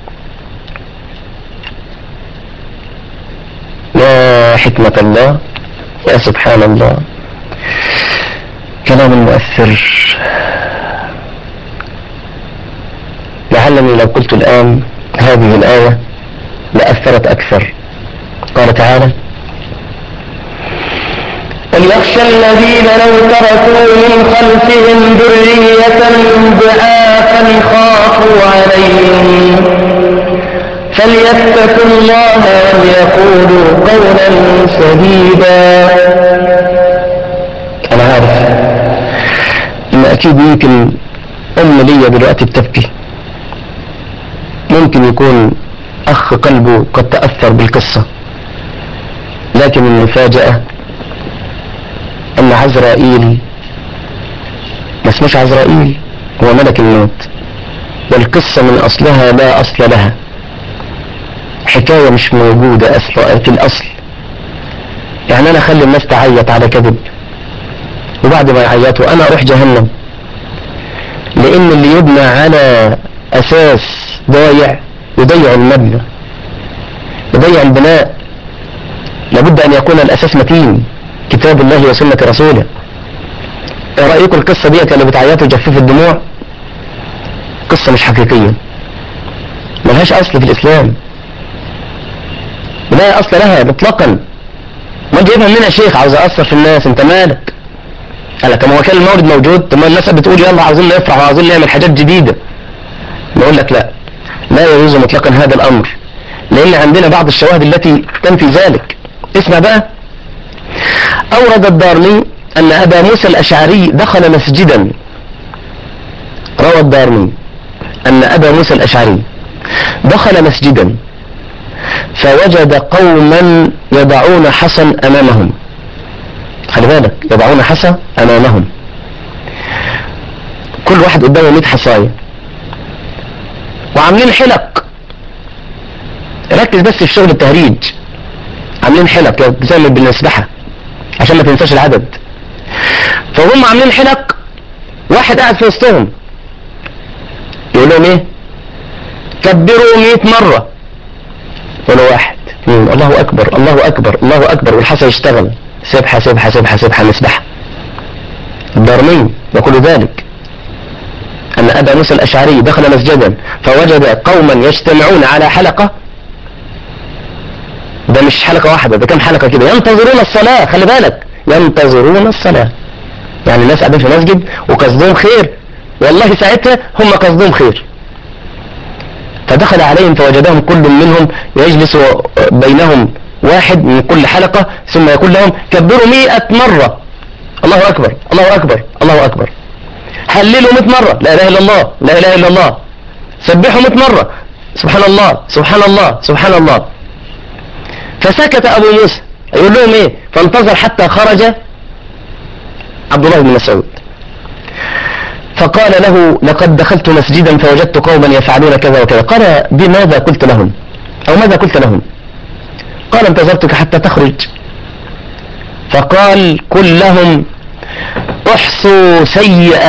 يا حكمة الله، يا سبحان الله، كلام مؤثر. لعلني لو قلت الآن هذه الآية لأثرت أكثر. قال تعالى: وليخشى الذين لو تركوا من خلفهم ذرية ضعافا خافوا عليهم فليتقوا الله وليقولوا قولا سديدا. أنا عارف إن أكيد ممكن أم لي دلوقتي بتبكي، ممكن يكون أخ قلبه قد تأثر بالقصة، لكن المفاجأة أن عزرائيل ما اسمش عزرائيل، هو ملك الموت، والقصة من أصلها لا أصل لها، حكاية مش موجودة أصل في الأصل. يعني أنا أخلي الناس تعيط على كذب، وبعد ما يعيطوا أنا أروح جهنم، لأن اللي يبنى على أساس ضايع يضيع المبنى، يضيع البناء. لابد أن يكون الأساس متين، كتاب الله وسنة رسوله. ايه رأيكم القصة ديت اللي بتعيطوا جفاف الدموع؟ قصة مش حقيقية، ملهاش أصل في الإسلام، لا أصل لها مطلقا. ما جايبها منين يا شيخ؟ عاوز أثر في الناس، أنت مالك؟ قال لك هو كان المولد موجود، طب ما الناس بتقول يلا عاوزين نفرح وعاوزين نعمل حاجات جديدة. نقول لك لا، لا يجوز مطلقا هذا الأمر، لأن عندنا بعض الشواهد التي تنفي ذلك. اسمع بقى. أورد الدارمي أن أبا موسى الأشعري دخل مسجدا. روى الدارمي أن أبا موسى الأشعري دخل مسجدا فوجد قوما يضعون حصى أمامهم. خلي بالك، يضعون حصى أمامهم، كل واحد قدامه مئة حصاية، وعاملين حلق. ركز بس في شغل التهريج، عاملين حلق زي ما بنسبحها عشان ما تنساش العدد. فهم عاملين حلق، واحد قاعد في وسطهم يقول لهم ايه؟ كبروا مئة مرة. يقولوا واحد اثنين الله اكبر الله اكبر الله اكبر، والحصى يشتغل سبحة سبحة سبحة سبحة مسبحة. الدارمي يقول ذلك أن أبا موسى الأشعري دخل مسجدا فوجد قوما يجتمعون على حلقة. ده مش حلقة واحدة، ده كم حلقة كده، ينتظرون الصلاة. خلي بالك، ينتظرون الصلاة، يعني الناس قاعدين في مسجد وقصدهم خير، والله ساعتها هم قصدهم خير. فدخل عليهم فوجدهم كل منهم يجلس بينهم واحد من كل حلقة، ثم يقول لهم كبروا مئة مرة الله أكبر الله أكبر الله أكبر. هللوا مئة مرة لا إله إلا الله لا إله إلا الله. سبحوا مئة مرة سبحان الله سبحان الله سبحان الله. فسكت أبو موسى، يقول لهم إيه؟ فانتظر حتى خرج عبد الله بن مسعود فقال له لقد دخلت مسجدا فوجدت قوما يفعلون كذا وكذا. قال بماذا قلت لهم أو ماذا قلت لهم؟ قال انتظرتك حتى تخرج. فقال قل لهم احصوا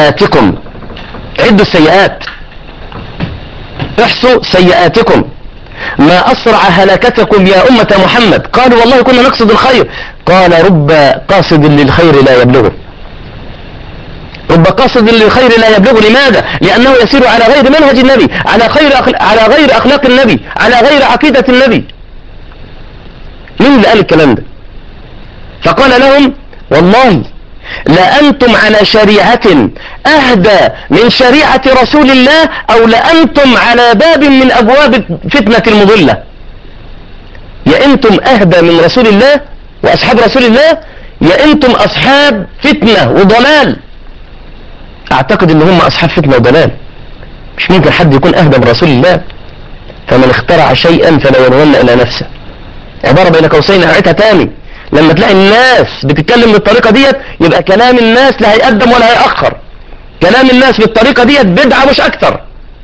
سيئاتكم، عدوا السيئات، احصوا سيئاتكم ما أسرع هلاكتكم يا أمة محمد. قالوا والله كنا نقصد الخير. قال رب قاصد للخير لا يبلغه. رب قاصد للخير لا يبلغه. لماذا؟ لأنه يسير على غير منهج النبي، على خير أخل... على غير أخلاق النبي، على غير عقيدة النبي. مين اللي قال الكلام ده؟ فقال لهم والله لأنتم على شريعة أهدى من شريعة رسول الله، أو لأنتم على باب من أبواب فتنة المضلة. يا أنتم أهدى من رسول الله وأصحاب رسول الله، يا أنتم أصحاب فتنة وضلال. أعتقد أن هم أصحاب فتنة وضلال. مش ممكن حد يكون أهدى من رسول الله. فمن اخترع شيئا فلا يلومن إلا نفسه. عبارة بين قوسين أعيدها تاني. لما تلاقي الناس بتتكلم بالطريقة ديت يبقى كلام الناس لا هيقدم ولا هيأخر. كلام الناس بالطريقة ديت بدعة مش أكتر.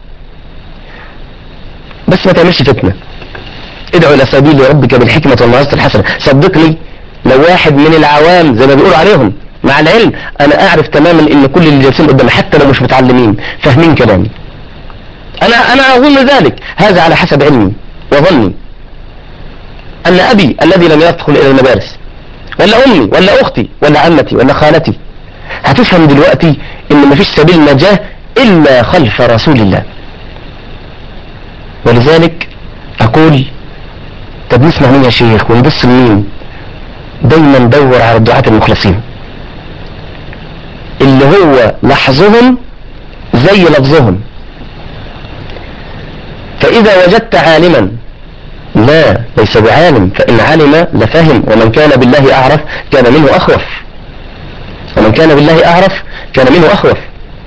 بس ما تعملش فتنة. ادعو إلى سبيل ربك بالحكمة والموعظة الحسنة. صدقني لو واحد من العوام زي ما بيقولوا عليهم، مع العلم أنا أعرف تماما إن كل اللي جالسين قدامي حتى لو مش متعلمين فاهمين كلامي. أنا أنا أظن ذلك، هذا على حسب علمي وظني. أن أبي الذي لم يدخل إلى المدارس، ولا أمي ولا أختي ولا عمتي ولا خالتي، هتفهم دلوقتي إن مفيش سبيل نجاة إلا خلف رسول الله. ولذلك أقول طب نسمع مين يا شيخ ونبص لمين؟ دايما دور على الدعاة المخلصين اللي هو لحظهم زي لفظهم. فإذا وجدت عالما لا ليس بعالم، فإن علم لفهم، ومن كان بالله أعرف كان منه أخوف، ومن كان بالله أعرف كان منه أخوف.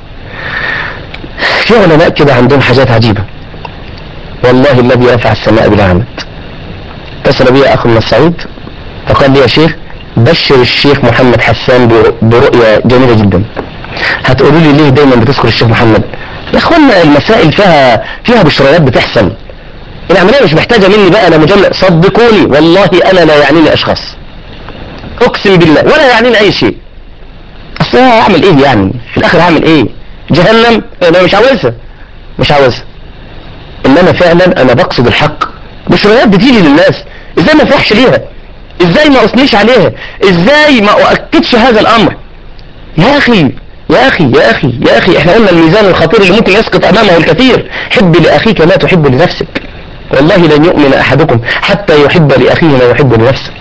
في علماء كده عندهم حاجات عجيبة والله. الذي رفع السماء بلا عمد. اتصل بي أخ من الصعيد فقال لي يا شيخ بشر الشيخ محمد حسان برؤية جميلة جدا. هتقولوا لي ليه دايما بتذكر الشيخ محمد؟ يا اخوانا المسائل فيها فيها بشريات بتحصل. العملية مش محتاجة مني بقى انا مجمع. صدقوني والله انا لا يعنيني اشخاص، اقسم بالله ولا يعنيني اي شيء. اصل انا هعمل ايه يعني في الاخر؟ هعمل ايه؟ جهنم؟ انا مش عاوزها مش عاوزها. انما فعلا انا بقصد الحق. بشريات بتيجي للناس ازاي ما افرحش ليها؟ ازاي ما اثنيش عليها؟ ازاي ما اؤكدش هذا الامر؟ يا اخي يا اخي يا اخي يا اخي احنا قلنا الميزان الخطير اللي ممكن يسقط امامه الكثير. حب لاخيك ما تحب لنفسك. والله لن يؤمن احدكم حتى يحب لاخيه ما يحب لنفسه.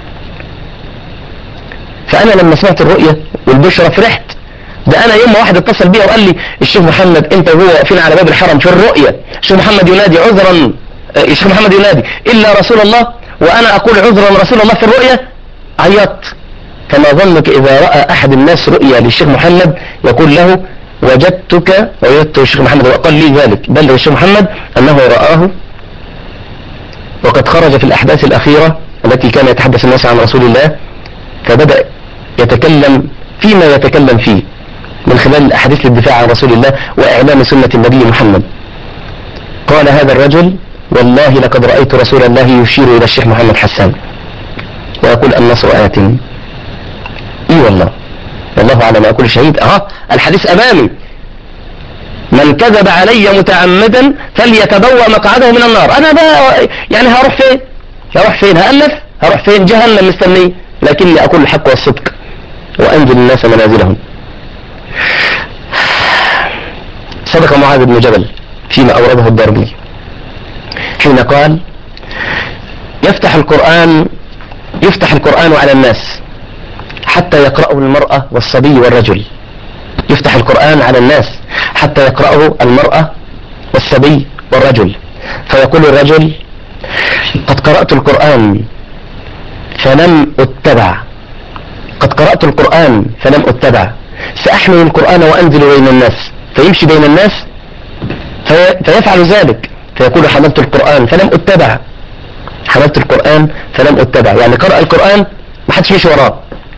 فانا لما سمعت الرؤية والبشرة فرحت. ده انا يوم ما واحد اتصل بيا وقال لي الشيخ محمد انت وهو واقفين على باب الحرم في الرؤية، الشيخ محمد ينادي عذرا، الشيخ محمد ينادي الا رسول الله، وانا اقول عذرا رسول الله في الرؤية. عيطت. فما ظنك اذا رأى احد الناس رؤيا للشيخ محمد يقول له وجدتك وجدت الشيخ محمد، وقال لي ذلك بلغ الشيخ محمد انه رآه وقد خرج في الاحداث الاخيرة التي كان يتحدث الناس عن رسول الله، فبدأ يتكلم فيما يتكلم فيه من خلال الاحاديث للدفاع عن رسول الله واعلام سنة النبي محمد. قال هذا الرجل والله لقد رأيت رسول الله يشير الى الشيخ محمد حسان ويقول النصر آت. اي والله والله على ما اقول شهيد. اه الحديث امامي. من كذب علي متعمدا فليتبوأ مقعده من النار. انا بقى يعني هروح فين؟ هروح فين؟ هألف؟ هروح فين؟ جهنم مستني. لكني اقول الحق والصدق وانزل الناس منازلهم. صدق معاذ بن جبل فيما اورده الدارمي حين قال يفتح القرآن يفتح القرآن على الناس حتى يقرأه المرأة والصبي والرجل. يفتح القرآن على الناس حتى يقرأه المرأة والصبي والرجل، فيقول الرجل قد قرأت القرآن فلم أتبع، قد قرأت القرآن فلم أتبع، سأحمل القرآن وأنزل بين الناس. فيمشي بين الناس في فيفعل ذلك، فيقول حملت القرآن فلم أتبع، حملت القرآن فلم أتبع، يعني قرأ القرآن ما حدش مشي وراه.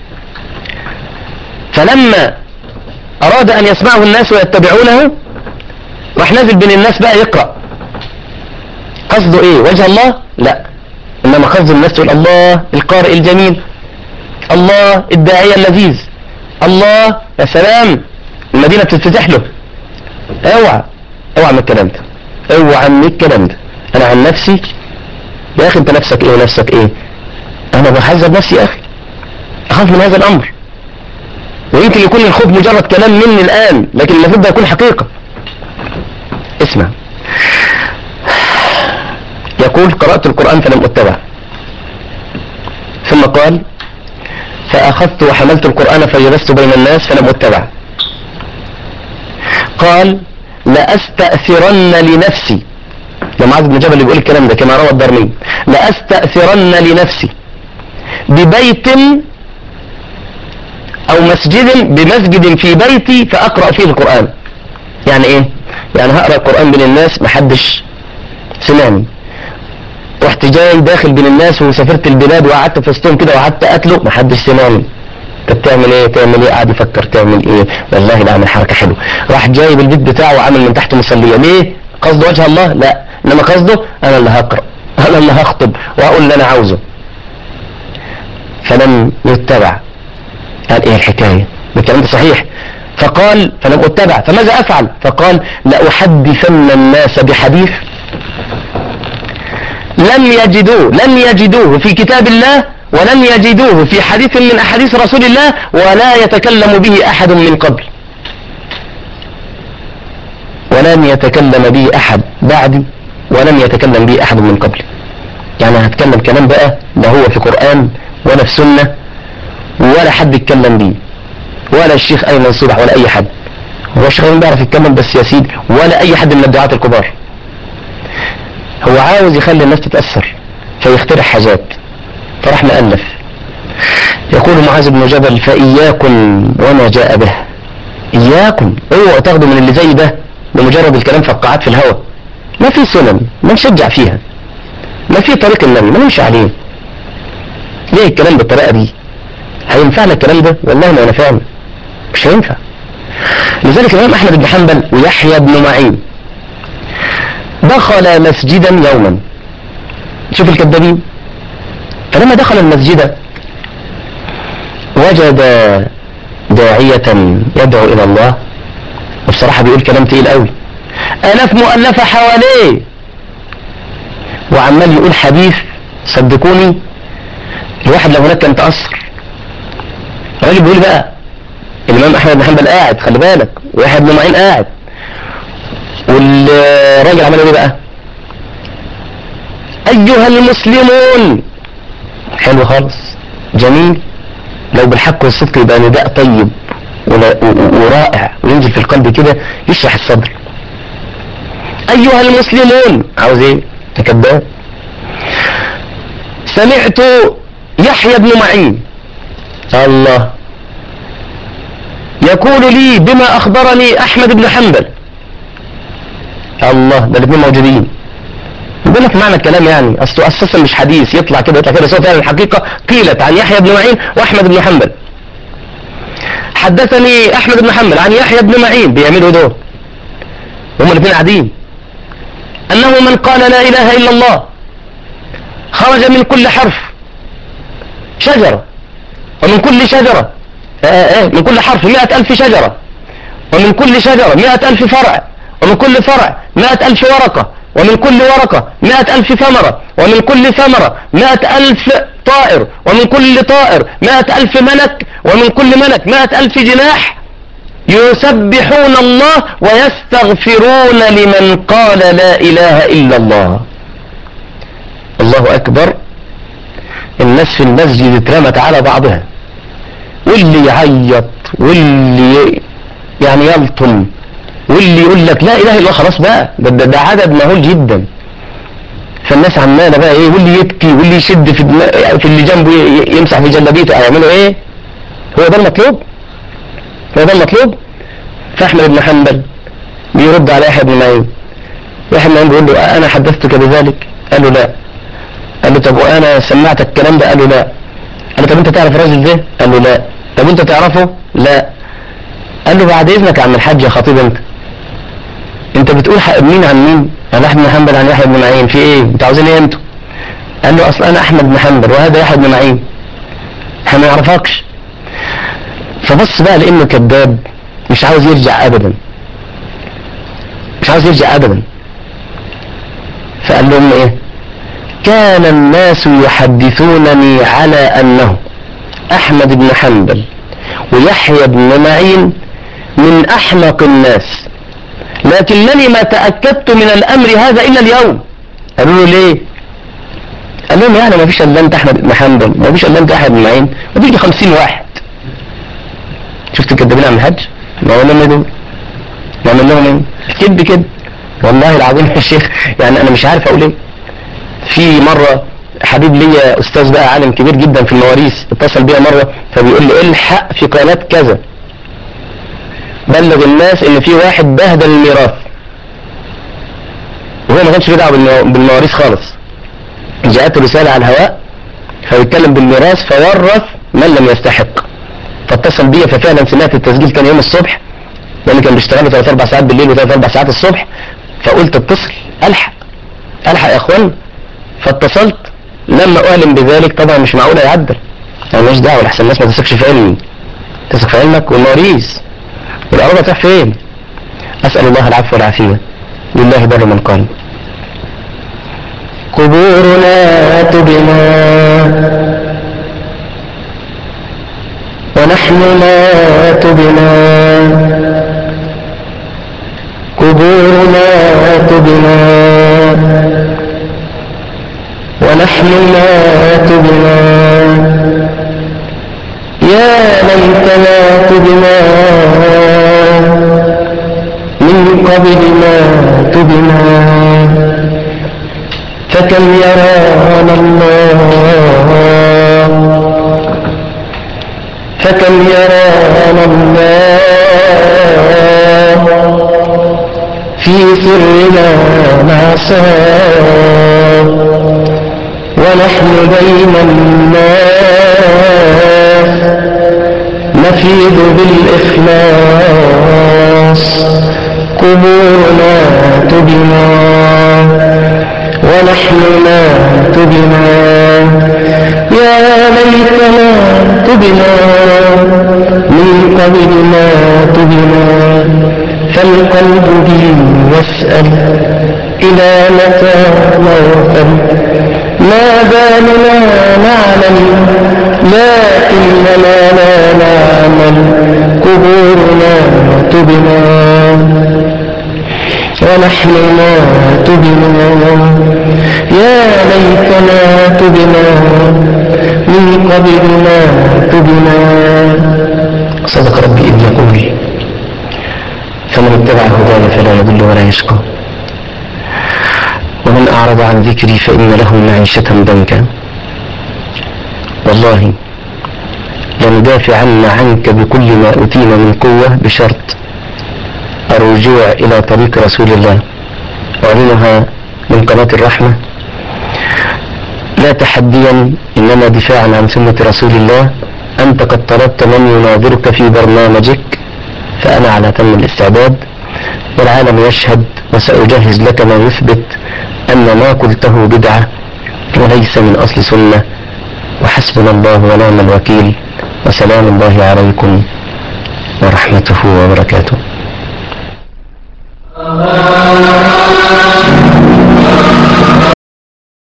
فلما أراد أن يسمعه الناس ويتبعونه راح نازل بين الناس بقى يقرأ. قصده إيه؟ وجه الله؟ لا، إنما قصد الناس تقول الله القارئ الجميل، الله الداعية اللذيذ، الله يا سلام المدينة بتتفتح له. اوعى اوعى من الكلام ده، اوعى من الكلام ده. انا عن نفسي يا اخي انت نفسك ايه ونفسك ايه؟ انا بحذر نفسي يا اخي، اخاف من هذا الامر، ويمكن يكون الخوف مجرد كلام مني الان، لكن المفروض ده يكون حقيقة. اسمع، يقول قرأت القرآن فلم اتبع، ثم قال فاخذت وحملت القرآن فجلست بين الناس فلم اتبع. قال لأستأثرن لنفسي، ده معاذ بن جبل بيقول الكلام ده كما روى الدارمي، لأستأثرن لنفسي ببيت او مسجد، بمسجد في بيتي فاقرأ فيه القرآن. يعني ايه؟ يعني هقرأ القرآن بين الناس محدش سمعني، رحت جاي داخل بين الناس وسافرت البلاد وقعدت في وسطهم كده وقعدت اتله محدش سمعني. طب تعمل ايه تعمل ايه؟ قاعد يفكر تعمل ايه، والله لا اعمل حركة حلوة، راح جايب البيت بتاعه وعامل من تحت مصلية. ليه؟ قصده وجه الله؟ لا، انما قصده انا اللي هقرأ، انا اللي هخطب واقول اللي انا عاوزه. فلم يتبع. قال ايه الحكاية؟ الكلام ده صحيح. فقال فلم اتبع، فماذا افعل؟ فقال لأحدثن الناس بحديث لم يجدوه لم يجدوه في كتاب الله، ولم يجدوه في حديث من احاديث رسول الله، ولا يتكلم به احد من قبل، ولم يتكلم به احد بعدي، ولم يتكلم به احد من قبل. يعني هتكلم كلام بقى لا هو في قرآن ولا في سنة ولا حد يتكلم به، ولا الشيخ ايمن صبح ولا اي حد. هو الشيخ ايمن بيعرف يتكلم بس يا سيدي، ولا اي حد من الدعاة الكبار. هو عاوز يخلي الناس تتأثر فيخترع حاجات، فراح مألف. يقول معاذ بن جبل فإياكم وما جاء به، إياكم اوعوا تاخدوا من اللي زي ده بمجرد الكلام فقاعات في الهواء. ما في سنن ما نشجع فيها، ما في طريق النبي ما نمشي عليه. ليه الكلام بالطريقة دي؟ هينفعنا الكلام ده؟ والله ما نفعنا، مش هينفع. لذلك الإمام أحمد بن حنبل ويحيى بن معين دخل مسجدا يوما، شوف الكذابين، فلما دخل المسجد وجد داعية يدعو إلى الله، وبصراحة بيقول كلام تقيل قوي، آلاف مؤلفة حواليه، وعمال يقول حديث صدقوني الواحد لو هناك كان تأثر. الراجل بيقول بقى، الإمام أحمد بن حنبل قاعد خلي بالك، ويحيى بن معين قاعد، والراجل عمل ايه بقى؟ أيها المسلمون. حلو خالص، جميل، لو بالحق والصدق يبقى نداء طيب ورائع وينزل في القلب كده يشرح الصدر. أيها المسلمون، عاوز ايه؟ تكذاب. سمعت يحيى بن معين الله يقول لي بما أخبرني أحمد بن حنبل. الله، ده الاثنين موجودين. يقول لك معنى الكلام يعني اصله اساسا مش حديث يطلع كده يطلع كده، سواء فعلا الحقيقة قيلت عن يحيى بن معين واحمد بن حنبل. حدثني احمد بن حنبل عن يحيى بن معين، بيعملوا دول هما الاثنين قاعدين، انه من قال لا اله الا الله خرج من كل حرف شجرة، ومن كل شجرة آه آه من كل حرف مئة الف شجرة، ومن كل شجرة مئة الف فرع، ومن كل فرع مئة الف ورقة، ومن كل ورقة مئة الف ثمرة، ومن كل ثمرة مئة الف طائر، ومن كل طائر مئة الف ملك، ومن كل ملك مئة الف جناح، يسبحون الله ويستغفرون لمن قال لا اله الا الله. الله اكبر. الناس في المسجد اترمت على بعضها، واللي يعيط واللي يعني يلطم، واللي يقول لك لا اله الا الله. خلاص بقى، ده, ده, ده عدد مهول جدا. فالناس عماله بقى ايه، واللي يبكي واللي يشد في في اللي جنبه يمسح في جلابيته او يعملوا ايه. هو ده المطلوب، هو ده المطلوب. فاحمد بن حنبل بيرد على يحيى بن معين، يحيى بن معين بيقول له انا حدثتك بذلك؟ قال له لا. قال له طب وانا سمعتك الكلام ده؟ قال له لا. قال له طب انت تعرف الراجل ده؟ قال له لا. طب انت تعرفه؟ لا. قال له بعد اذنك يا عم الحاج يا خطيب، انت انت بتقول مين عن مين؟ قال احمد بن حنبل عن يحيى بن معين، في ايه انتوا عاوزين ايه انتوا؟ قال له اصل انا احمد بن حنبل وهذا يحيى بن معين، احنا ما نعرفكش. فبص بقى لانه كذاب مش عاوز يرجع ابدا، مش عاوز يرجع ابدا. فقال لهم ايه؟ كان الناس يحدثونني على انه احمد بن حنبل ويحيى بن معين من احمق الناس، لكنني ما تأكدت من الامر هذا الا اليوم. قالوا له ليه؟ قال لهم يعني ما فيش الا انت احمد بن حنبل، ما فيش الا انت احمد بن معين، ما فيش خمسين واحد. شفت الكدابين عن الحج؟ ما هو لهم دول نعمل لهم ايه؟ كد كده والله العظيم يا شيخ، يعني انا مش عارف اقول ايه. في مرة حبيب ليا استاذ بقى عالم كبير جدا في المواريث اتصل بيا مرة فبيقول لي الحق في قناة كذا بلغ الناس ان في واحد بهدل الميراث، وهو ما كانش له دعوه بالمواريث خالص. جاءته رسالة على الهواء فبيتكلم بالميراث فورث من لم يستحق، فاتصل بيا ففعلا سمعت التسجيل كان يوم الصبح لان كان بيشتغل ثلاث اربع ساعات بالليل وثلاث اربع ساعات الصبح، فقلت اتصل الحق الحق يا اخوان، فاتصلت. لما اعلم بذلك طبعا مش معقول يعدل، انا ماليش دعوه لحسن الناس ما تثقش في علمي، تثق في علمك والمواريث والارض تروح فين. اسال الله العفو والعافيه، لله بر من قال. قبورنا تبنى ونحن لا تبنى، قبورنا تبنى ونحن لا تبنى، يا ليتنا تبنى من قبل ما تبنى، فكم يرانا الله فكم يرانا الله في سرنا مع صار، ونحن بين الناس نفيض بالإخلاص، قبورنا تبنى ونحن لا تبنى، يا ليتنا تبنى من قبل ما تبنى، فالقلب بي يسأل إلى متى نغفل، ما بالنا نعلم لكننا لا نعمل، قبورنا تبنى ونحن لا تبنى، يا ليتنا تبنى من قبل ما تبنى. صدق ربي إذ يقول فمن اتبع هداي فلا يضل ولا يشقى، ومن أعرض عن ذكري فإن له معيشة ضنكا. والله لندافعن عنك بكل ما أوتينا من قوة بشرط الرجوع إلى طريق رسول الله، أعلنها من قناة الرحمة لا تحديا إنما دفاعا عن سنة رسول الله. أنت قد طلبت من يناظرك في برنامجك فأنا على تم الاستعداد، والعالم يشهد، وسأجهز لك ما يثبت أن ما قلته بدعة وليس من أصل سنة، وحسبنا الله ونعم الوكيل، وسلام الله عليكم ورحمته وبركاته.